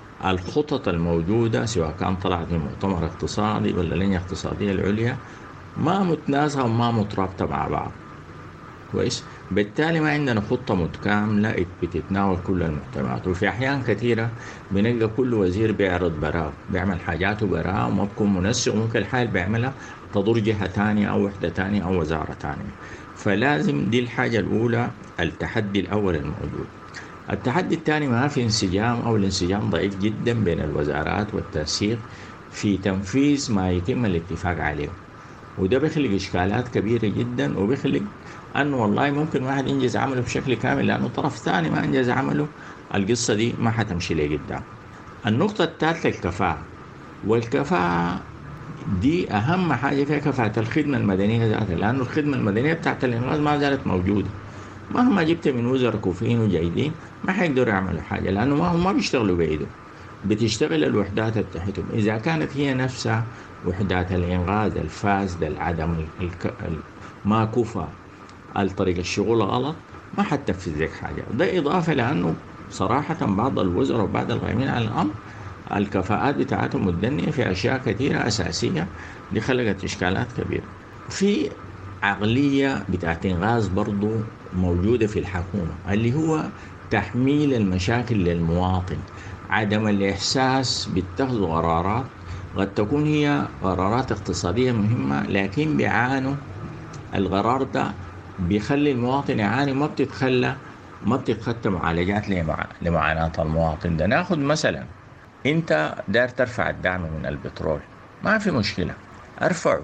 الخطط الموجودة سواء كان طلعت من مؤتمر اقتصادي ولا لجنة اقتصادية العليا ما متناسقة وما مترابطة مع بعض كويس. بالتالي ما عندنا خطة متكاملة بتتناول كل المجتمعات، وفي أحيان كثيرة بنلقى كل وزير بيعرض براء، بيعمل حاجاته براء وما بكون منسق، وممكن الحال بيعملها تضر جهة تانية أو وحدة تانية أو وزارة تانية. فلازم دي الحاجة الأولى، التحدي الأول الموجود. التحدي الثاني ما في انسجام أو الانسجام ضعيف جدا بين الوزارات والتنسيق في تنفيذ ما يتم الاتفاق عليه، وده بيخلق إشكالات كبيرة جدا، وبيخلق أنه والله ممكن واحد ينجز عمله بشكل كامل لأنه طرف ثاني ما انجز عمله، القصة دي ما حتمشي لي قدام. النقطة الثالثة الكفاءة، والكفاءة دي أهم حاجة فيها كفاءة الخدمة المدنية ذاتها، لأنه الخدمة المدنية بتاعت الإنقاذ ما زالت موجودة. مهما جبت من وزراء كوفيين وجيدين ما حيقدروا يعملوا حاجة، لأنه ما هم ما بيشتغلوا بإيدهم، بتشتغل الوحدات التحتهم. إذا كانت هي نفسها وحدات الإنقاذ الفاسدة، العدم الك... ما كفى، الطريقة الشغل غلط، ما حتنفذ لك حاجة. ده إضافة لأنه صراحة بعض الوزراء وبعض القائمين على الأمر الكفاءات بتاعتهم متدنية في أشياء كثيرة أساسية، دي خلقت إشكالات كبيرة. في عقلية بتاعت إنغاز برضو موجودة في الحكومة، اللي هو تحميل المشاكل للمواطن، عدم الإحساس باتخذ قرارات قد تكون هي قرارات اقتصادية مهمة، لكن بيعانوا القرار ده بيخلي المواطن يعاني، ما بتتخلى ما بتتخطى معالجات لمعاناة المواطن ده. ناخد مثلا انت دار ترفع الدعم من البترول، ما في مشكلة ارفعه،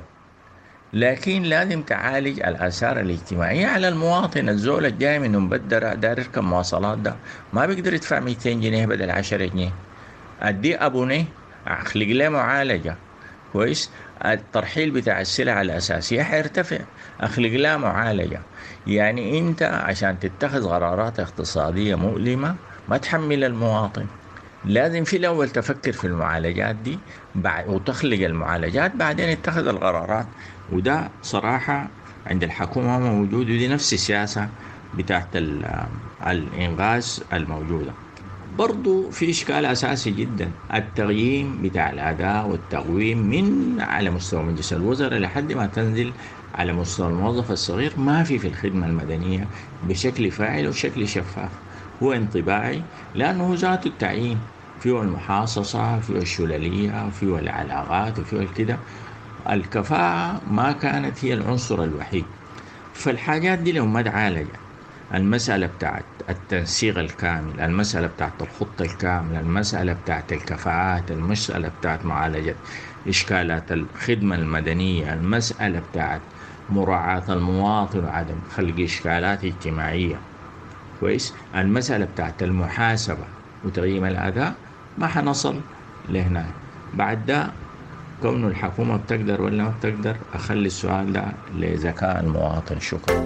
لكن لازم تعالج الآثار الاجتماعية على المواطن. الزول الجاي من مبدرة دار يركب مواصلات ده ما بيقدر يدفع مئتين جنيه بدل عشرة جنيه، ادي ابوني اخلق له معالجة كويس. الترحيل بتاع السلع الأساسية حيرتفع، أخلق لها معالجة. يعني أنت عشان تتخذ قرارات اقتصادية مؤلمة ما تحمل المواطن، لازم في الأول تفكر في المعالجات دي وتخلق المعالجات، بعدين تتخذ القرارات. وده صراحة عند الحكومة موجود، ودي نفس السياسة بتاعت الإنغاز الموجودة. برضو في إشكال أساسي جدا، التقييم بتاع الأداء والتقويم من على مستوى مجلس الوزراء لحد ما تنزل على مستوى الموظف الصغير ما في في الخدمة المدنية بشكل فاعل وشكل شفاف. هو انطباعي لأنه ذات التعيين فيه المحاصصة، فيه الشللية، فيه العلاقات، وفيه الكده. الكفاءة ما كانت هي العنصر الوحيد. فالحاجات دي لو ما تعالج، المسألة بتاعت التنسيق الكامل، المسألة بتاعت الخطة الكاملة، المسألة بتاعت الكفاءات، المسألة بتاعت معالجة إشكالات الخدمة المدنية، المسألة بتاعت مراعاة المواطن وعدم خلق إشكالات اجتماعية، كويس، المسألة بتاعت المحاسبة وتقييم الأداء، ما حنصل لهنا. بعد ده كون الحكومة بتقدر ولا ما بتقدر، أخلي السؤال ده لذكاء المواطن. شكرا.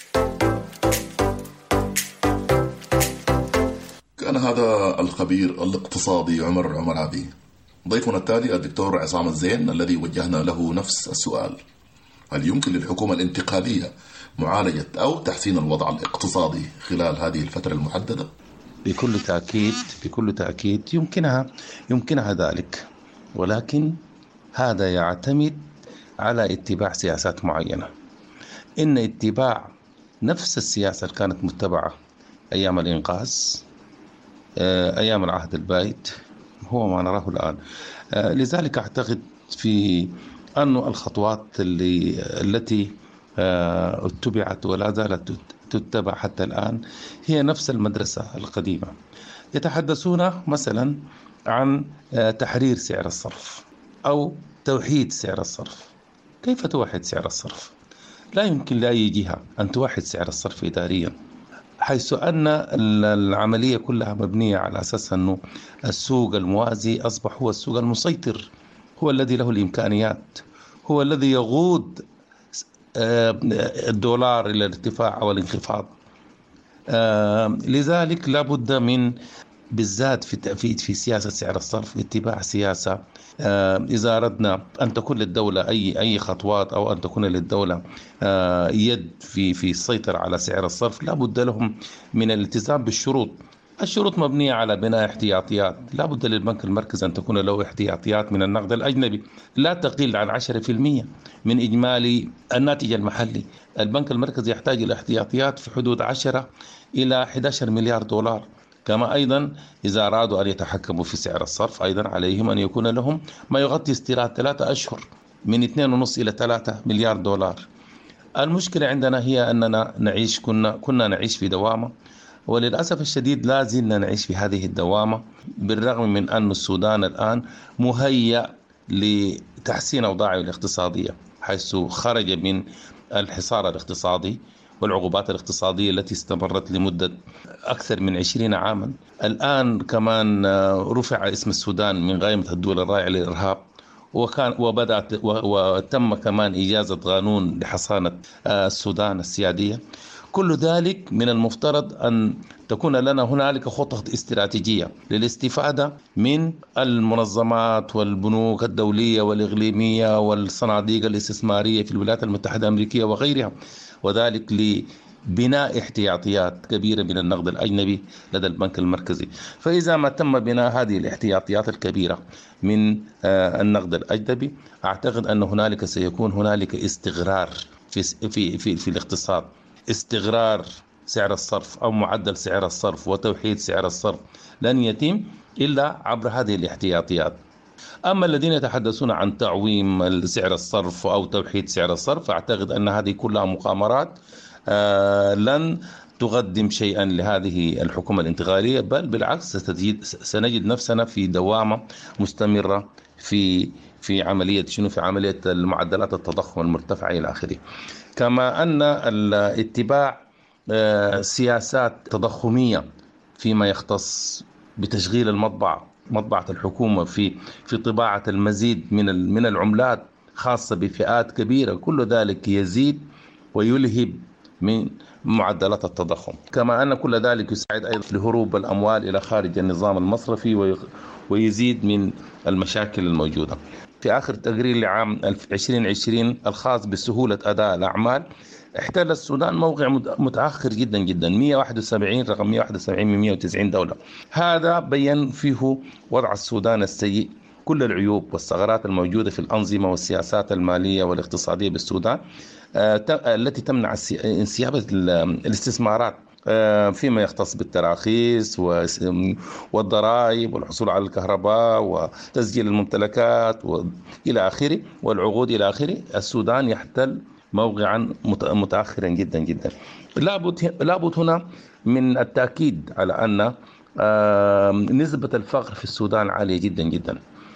كان هذا الخبير الاقتصادي عمر عمر عابي. ضيفنا التالي الدكتور عصام الزين الذي وجهنا له نفس السؤال: هل يمكن للحكومة الانتقالية معالجة أو تحسين الوضع الاقتصادي خلال هذه الفترة المحددة؟ بكل تأكيد بكل تأكيد يمكنها يمكنها ذلك، ولكن هذا يعتمد على اتباع سياسات معينة. إن اتباع نفس السياسة اللي كانت متبعة أيام الإنقاذ، أيام العهد البائد، هو ما نراه الآن. لذلك أعتقد في أن الخطوات اللي التي اتبعت ولا زالت تتبع حتى الآن هي نفس المدرسة القديمة. يتحدثون مثلا عن تحرير سعر الصرف أو توحيد سعر الصرف. كيف توحد سعر الصرف؟ لا يمكن لأي جهة أن توحد سعر الصرف إداريا، حيث أن العملية كلها مبنية على أساس أنه السوق الموازي أصبح هو السوق المسيطر، هو الذي له الإمكانيات، هو الذي يقود الدولار إلى الارتفاع أو الانخفاض. لذلك لابد من بالذات في في في سياسة سعر الصرف اتباع سياسة. إذا أردنا أن تكون للدولة أي أي خطوات أو أن تكون للدولة يد في في السيطرة على سعر الصرف، لابد لهم من الالتزام بالشروط. الشروط مبنية على بناء احتياطيات. لابد للبنك المركزي أن تكون له احتياطيات من النقد الأجنبي لا تقل عن عشرة بالمئة من إجمالي الناتج المحلي. البنك المركزي يحتاج إلى احتياطيات في حدود عشرة إلى أحد عشر مليار دولار. كما أيضا إذا أرادوا أن يتحكموا في سعر الصرف، أيضا عليهم أن يكون لهم ما يغطي استيراد ثلاثة أشهر من اثنين ونصف إلى ثلاثة مليار دولار. المشكلة عندنا هي أننا نعيش كنا كنا نعيش في دوامة، وللأسف الشديد لا زلنا نعيش في هذه الدوامة، بالرغم من أن السودان الآن مهيأ لتحسين أوضاعه الاقتصادية، حيث خرج من الحصار الاقتصادي والعقوبات الاقتصادية التي استمرت لمدة أكثر من عشرين عاما. الآن كمان رفع اسم السودان من قائمة الدول الراعية للإرهاب، وكان وبدأت وتم كمان إجازة قانون لحصانة السودان السيادية. كل ذلك من المفترض أن تكون لنا هنالك خطط استراتيجية للاستفادة من المنظمات والبنوك الدولية والإقليمية والصناديق الاستثمارية في الولايات المتحدة الأمريكية وغيرها، وذلك لبناء احتياطيات كبيرة من النقد الأجنبي لدى البنك المركزي. فإذا ما تم بناء هذه الاحتياطيات الكبيرة من النقد الأجنبي، أعتقد أن هنالك سيكون هنالك استقرار في في في, في الاقتصاد، استقرار سعر الصرف أو معدل سعر الصرف وتوحيد سعر الصرف لن يتم إلا عبر هذه الاحتياطيات. أما الذين يتحدثون عن تعويم سعر الصرف أو توحيد سعر الصرف، أعتقد أن هذه كلها مؤامرات آه لن تقدم شيئا لهذه الحكومة الانتقالية، بل بالعكس سنجد نفسنا في دوامة مستمرة في في عملية شنو في عملية المعدلات التضخم المرتفعة إلى آخره. كما أن الاتباع سياسات تضخمية فيما يختص بتشغيل المطبعة مطبعة الحكومة في في طباعة المزيد من من العملات خاصة بفئات كبيرة، كل ذلك يزيد ويلهب من معدلات التضخم. كما أن كل ذلك يساعد أيضا لهروب الأموال إلى خارج النظام المصرفي ويزيد من المشاكل الموجودة. في آخر تقرير لعام عشرين عشرين الخاص بسهولة أداء الأعمال، احتل السودان موقع متأخر جدا جدا، مئة وواحد وسبعين رقم مئة وواحد وسبعين من مئة وتسعين دولة. هذا بيّن فيه وضع السودان السيء، كل العيوب والثغرات الموجودة في الأنظمة والسياسات المالية والاقتصادية بالسودان التي تمنع انسياب الاستثمارات فيما يختص بالتراخيص والضرائب والحصول على الكهرباء وتسجيل الممتلكات إلى آخره والعقود إلى آخره. السودان يحتل موقعا متأخرا جدا جدا. لابد لابد هنا من التأكيد على أن نسبة الفقر في السودان عالية جدا جدا،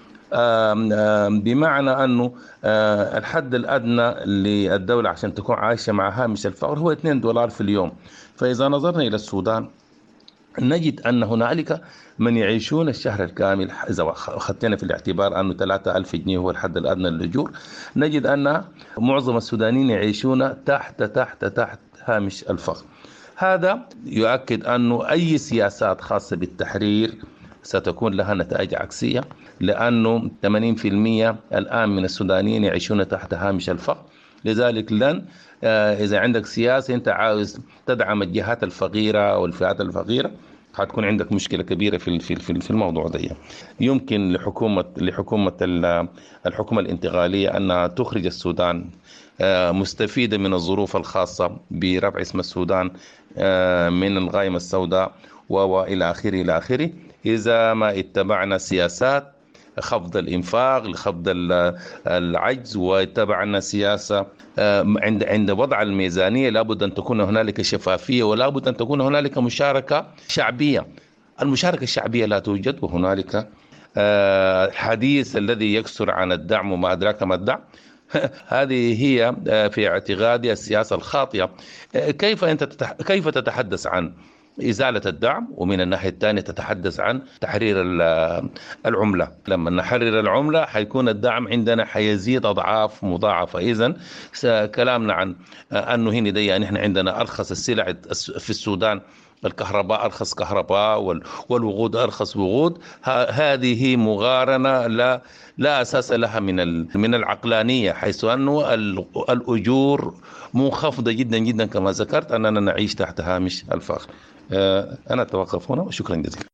بمعنى أنه الحد الأدنى للدولة عشان تكون عايشة مع هامش الفقر هو اثنين دولار في اليوم. فإذا نظرنا إلى السودان نجد أن هنالك من يعيشون الشهر الكامل، إذا أخذنا في الاعتبار أنه ثلاثة ألف جنيه هو الحد الأدنى للأجور، نجد أن معظم السودانيين يعيشون تحت تحت تحت هامش الفقر. هذا يؤكد أنه أي سياسات خاصة بالتحرير ستكون لها نتائج عكسية، لأنه ثمانين بالمئة الآن من السودانيين يعيشون تحت هامش الفقر. لذلك لن إذا عندك سياسة أنت عاوز تدعم الجهات الفقيرة أو الفئات الفقيرة هتكون عندك مشكلة كبيرة في في في الموضوع ده. يمكن لحكومة لحكومة الحكومة الانتقالية أن تخرج السودان مستفيدة من الظروف الخاصة برفع اسم السودان من القائمة السوداء وإلى آخره إلى آخره إذا ما اتبعنا سياسات خفض الإنفاق لخفض العجز، واتبعنا سياسة عند عند وضع الميزانية لابد أن تكون هنالك شفافية ولابد أن تكون هنالك مشاركة شعبية. المشاركة الشعبية لا توجد، وهنالك الحديث الذي يكثر عن الدعم وما أدراك ما الدعم. هذه هي في اعتقادي السياسة الخاطئة. كيف أنت تتح... كيف تتحدث عن إزالة الدعم ومن الناحية الثانية تتحدث عن تحرير العملة؟ لما نحرر العملة حيكون الدعم عندنا حيزيد أضعاف مضاعفة. إذن كلامنا عن أنه هنا دي يعني إحنا عندنا أرخص السلع في السودان، الكهرباء أرخص كهرباء والوقود أرخص وقود، هذه مقارنة لا لا أساس لها من من العقلانية، حيث أنه الأجور منخفضة جدا جدا كما ذكرت أننا نعيش تحت هامش الفقر. أنا أتوقف هنا وشكرا جزيلا.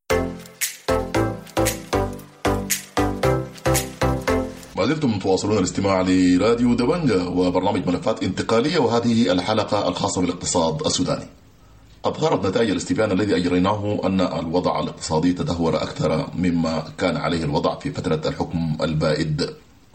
ما زلتم تواصلون الاستماع لراديو دبنجة وبرنامج ملفات انتقالية، وهذه الحلقة الخاصة بالاقتصاد السوداني. قد ظهرت نتائج الاستبيان الذي أجريناه أن الوضع الاقتصادي تدهور أكثر مما كان عليه الوضع في فترة الحكم البائد.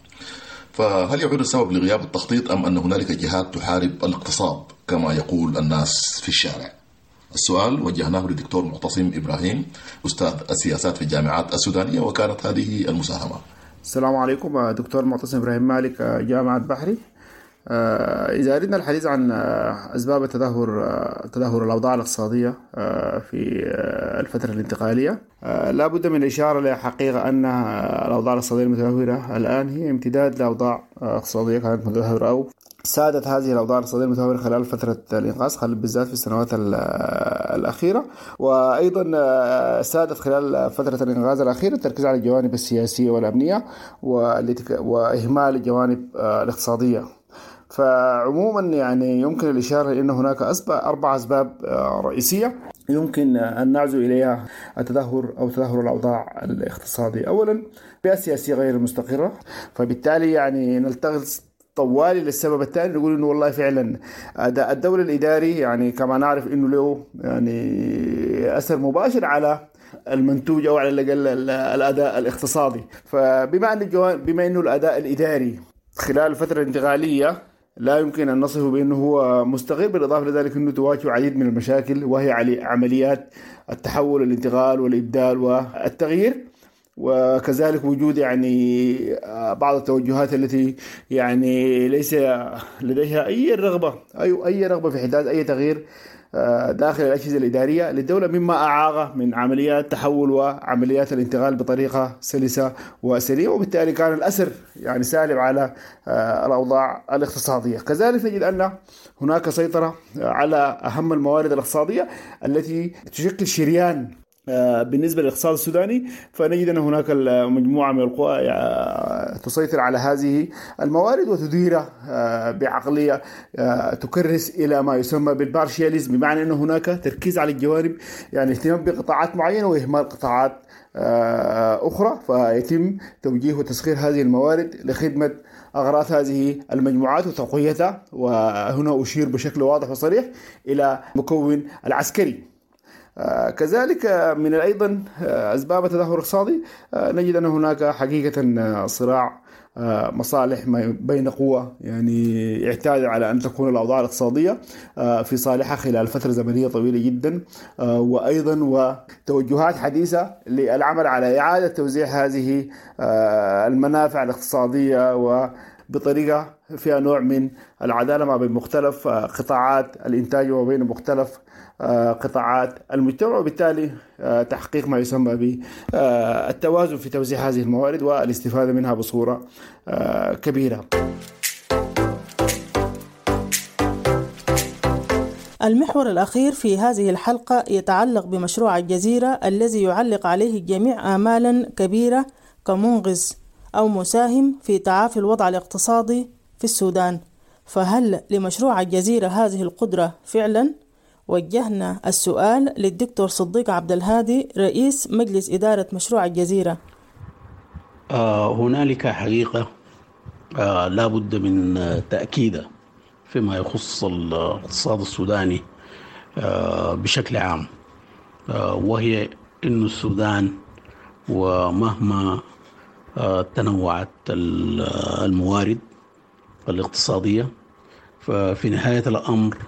فهل يعود السبب لغياب التخطيط أم أن هنالك جهات تحارب الاقتصاد كما يقول الناس في الشارع؟ السؤال وجهناه للدكتور معتصم إبراهيم أستاذ السياسات في الجامعات السودانية، وكانت هذه المساهمة. السلام عليكم، دكتور معتصم إبراهيم مالك، جامعة بحري. إذا أردنا الحديث عن أسباب التدهور تدهور الأوضاع الاقتصادية في الفترة الانتقالية، لا بد من الإشارة لحقيقة أن الأوضاع الاقتصادية المتدهورة الآن هي امتداد لأوضاع اقتصادية كانت متدهورة أو سادت هذه الأوضاع الاقتصادية المتدهورة خلال فترة الإنقاذ، خلال بالذات في السنوات الأخيرة، وأيضا سادت خلال فترة الإنقاذ الأخيرة التركيز على الجوانب السياسية والأمنية وإهمال الجوانب الاقتصادية. فعموما يعني يمكن الإشارة إلى أن هناك أسباب أربع أسباب رئيسية يمكن أن نعزو إليها التدهور أو تدهور الأوضاع الاقتصادي. أولا بيئة سياسية غير مستقرة، فبالتالي يعني نلتغط طوالي للسبب الثاني نقول إنه والله فعلا أداء الدولة الإداري يعني كما نعرف إنه له يعني أثر مباشر على المنتوج أو على الأقل الأداء الاقتصادي. فبما أن بما إنه الأداء الإداري خلال الفترة الانتقالية لا يمكن أن نصفه بأنه هو مستقر، بالإضافة لذلك أنه تواجه عديد من المشاكل وهي عمليات التحول والانتقال والإبدال والتغيير، وكذلك وجود يعني بعض التوجهات التي يعني ليس لديها أي رغبة أي أي رغبة في حداث أي تغيير داخل الأجهزة الإدارية للدولة، مما أعاق من عمليات التحول وعمليات الانتقال بطريقة سلسة وسريعة، وبالتالي كان الأثر يعني سالب على الأوضاع الاقتصادية. كذلك نجد أن هناك سيطرة على أهم الموارد الاقتصادية التي تشكل شريان بالنسبة للاقتصاد السوداني فنجد أن هناك مجموعة من القوى تسيطر على هذه الموارد وتديرها بعقلية تكرس إلى ما يسمى بالبارشياليزم، بمعنى أن هناك تركيز على الجوانب، يعني اهتمام بقطاعات معينة وإهمال قطاعات أخرى، فيتم توجيه وتسخير هذه الموارد لخدمة أغراض هذه المجموعات وتقويتها. وهنا أشير بشكل واضح وصريح إلى مكون العسكري. كذلك من أيضا أسباب التدهور الاقتصادي نجد أن هناك حقيقة صراع مصالح بين قوى يعني اعتاد على أن تكون الأوضاع الاقتصادية في صالحها خلال فترة زمنية طويلة جدا، وأيضا وتوجهات حديثة للعمل على إعادة توزيع هذه المنافع الاقتصادية وبطريقة فيها نوع من العدالة ما بين مختلف قطاعات الإنتاج وبين مختلف قطاعات المجتمع، وبالتالي تحقيق ما يسمى بالتوازن في توزيع هذه الموارد والاستفادة منها بصورة كبيرة. المحور الأخير في هذه الحلقة يتعلق بمشروع الجزيرة الذي يعلق عليه الجميع آمالا كبيرة كمنقذ أو مساهم في تعافي الوضع الاقتصادي في السودان. فهل لمشروع الجزيرة هذه القدرة فعلا؟ وجهنا السؤال للدكتور صديق عبد الهادي رئيس مجلس إدارة مشروع الجزيرة. آه هنالك حقيقة آه لا بد من تأكيدها فيما يخص الاقتصاد السوداني آه بشكل عام، آه وهي أن السودان ومهما آه تنوعت الموارد الاقتصادية ففي نهاية الأمر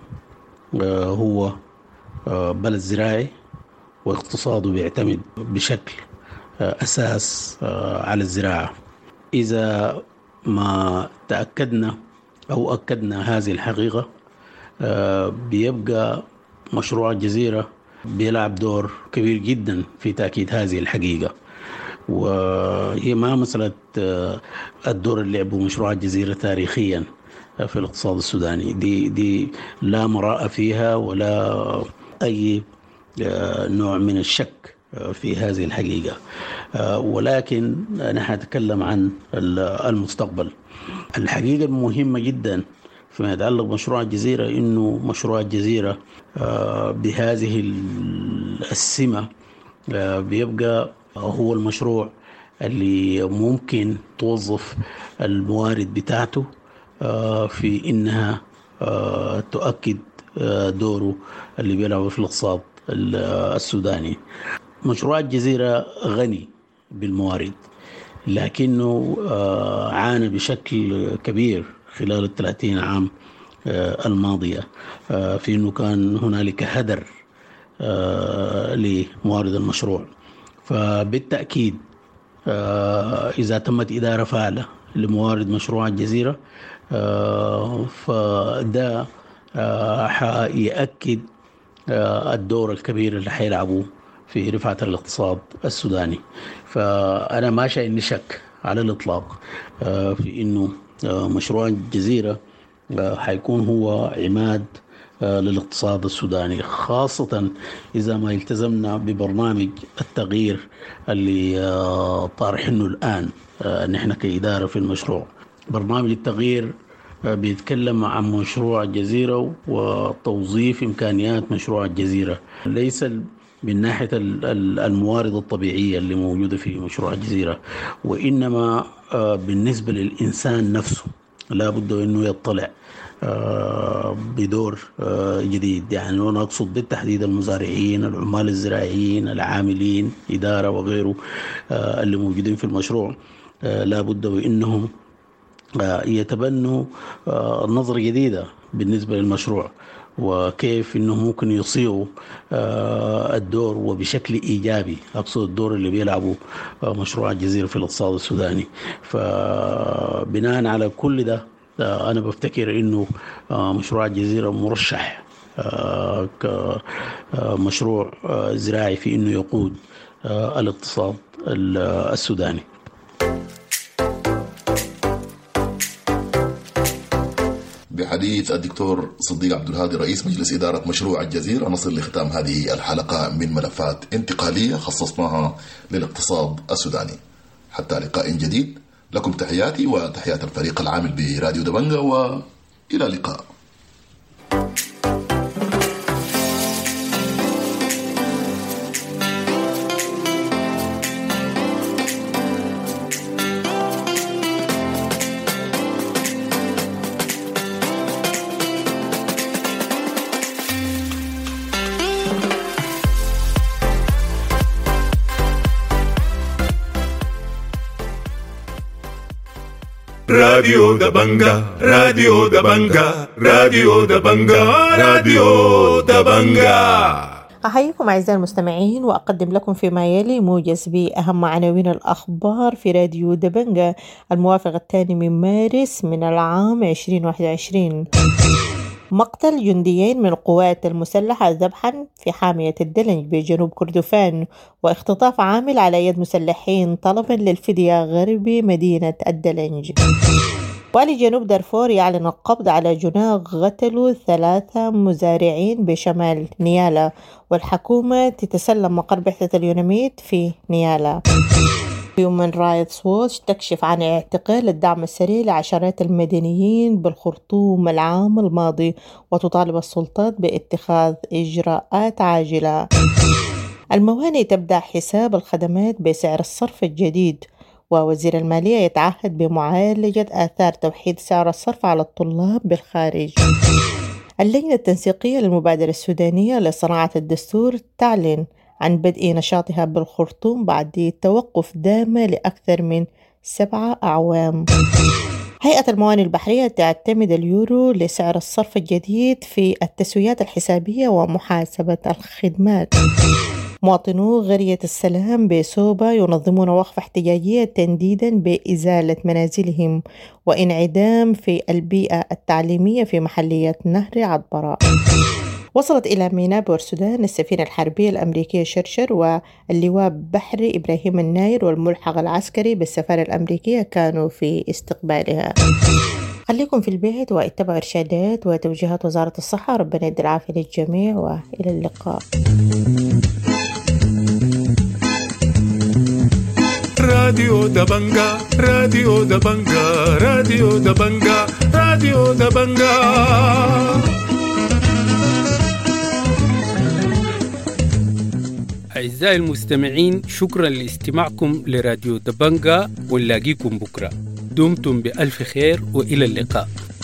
هو بلد زراعي واقتصاده بيعتمد بشكل أساس على الزراعة. إذا ما تأكدنا أو أكدنا هذه الحقيقة بيبقى مشروع الجزيرة بيلعب دور كبير جدا في تأكيد هذه الحقيقة، وهي ما مسألة الدور اللي لعبه مشروع الجزيرة تاريخيا في الاقتصاد السوداني، دي دي لا مراء فيها ولا أي نوع من الشك في هذه الحقيقة، ولكن أنا هتكلم عن المستقبل. الحقيقة المهمة جدا فيما يتعلق بمشروع الجزيرة إنه مشروع الجزيرة بهذه السمة بيبقى هو المشروع اللي ممكن توظف الموارد بتاعته في إنها تؤكد دوره اللي بيلعبه في الاقتصاد السوداني. مشروع الجزيرة غني بالموارد لكنه عانى بشكل كبير خلال الثلاثين عام الماضية في أنه كان هنالك هدر لموارد المشروع. فبالتأكيد إذا تمت إدارة فعالة لموارد مشروع الجزيرة فده حيأكد الدور الكبير اللي حيلعبوه في رفعة الاقتصاد السوداني. فأنا ما شايف شك على الإطلاق في إنه مشروع الجزيرة حيكون هو عماد للاقتصاد السوداني، خاصة إذا ما التزمنا ببرنامج التغيير اللي طارحينه الآن نحن كإدارة في المشروع. برنامج التغيير بيتكلم عن مشروع الجزيرة وتوظيف إمكانيات مشروع الجزيرة، ليس من ناحية الموارد الطبيعية اللي موجودة في مشروع الجزيرة، وإنما بالنسبة للإنسان نفسه لا بد أنه يطلع بدور جديد. يعني أنا أقصد بالتحديد المزارعين، العمال الزراعيين، العاملين، إدارة وغيره اللي موجودين في المشروع لا بد وإنهم يتبنوا نظرة جديدة بالنسبة للمشروع وكيف إنه ممكن يصيغوا الدور وبشكل إيجابي. أقصد الدور اللي بيلعبوا مشروع الجزيرة في الاقتصاد السوداني. فبناء على كل ده أنا بفتكر إنه مشروع الجزيرة مرشح كمشروع زراعي في إنه يقود الاقتصاد السوداني. بحديث الحديث الدكتور صديق عبد الهادي رئيس مجلس إدارة مشروع الجزيرة. نصل لختام هذه الحلقة من ملفات انتقالية خصصناها للاقتصاد السوداني. حتى لقاء جديد، لكم تحياتي وتحيات الفريق العامل براديو دبنجا، وإلى اللقاء. راديو دبنجا راديو دبنجا راديو دبنجا راديو دبنجا. أحييكم أعزائي المستمعين وأقدم لكم فيما يلي موجز بأهم عناوين الأخبار في راديو دبنجا الموافق الثاني من مارس من العام عشرين واحد وعشرين. مقتل جنديين من القوات المسلحة ذبحا في حامية الدلنج بجنوب كردفان، واختطاف عامل على يد مسلحين طلبا للفدية غرب مدينة الدلنج. والي جنوب دارفور يعلن القبض على جناه قتلوا ثلاثة مزارعين بشمال نيالا، والحكومة تتسلم مقر بعثة اليوناميد في نيالا. هيومن رايتس ووتش تكشف عن اعتقال الدعم السريع لعشرات المدنيين بالخرطوم العام الماضي، وتطالب السلطات باتخاذ إجراءات عاجلة. الموانئ تبدأ حساب الخدمات بسعر الصرف الجديد، ووزير المالية يتعهد بمعالجة آثار توحيد سعر الصرف على الطلاب بالخارج. اللجنة التنسيقية للمبادرة السودانية لصناعة الدستور تعلن عن بدء نشاطها بالخرطوم بعد توقف دام لأكثر من سبعة أعوام. هيئة الموانئ البحرية تعتمد اليورو لسعر الصرف الجديد في التسويات الحسابية ومحاسبة الخدمات. مواطنو قرية السلام بسوبا ينظمون وقفة احتجاجية تنديدا بإزالة منازلهم وانعدام في البيئة التعليمية في محلية نهر عطبرة. وصلت إلى ميناء بورسودان السفينة الحربية الأمريكية شرشر واللواء بحري إبراهيم الناير والملحق العسكري بالسفارة الأمريكية كانوا في استقبالها. خليكم في البيت واتبعوا إرشادات وتوجيهات وزارة الصحة. ربنا يدي العافية للجميع وإلى اللقاء. راديو دبنجا راديو دبنجا راديو دبنجا راديو دبنجا. أعزائي المستمعين، شكرا لاستماعكم لراديو دبنجا، ونلاقيكم بكرة. دمتم بألف خير وإلى اللقاء.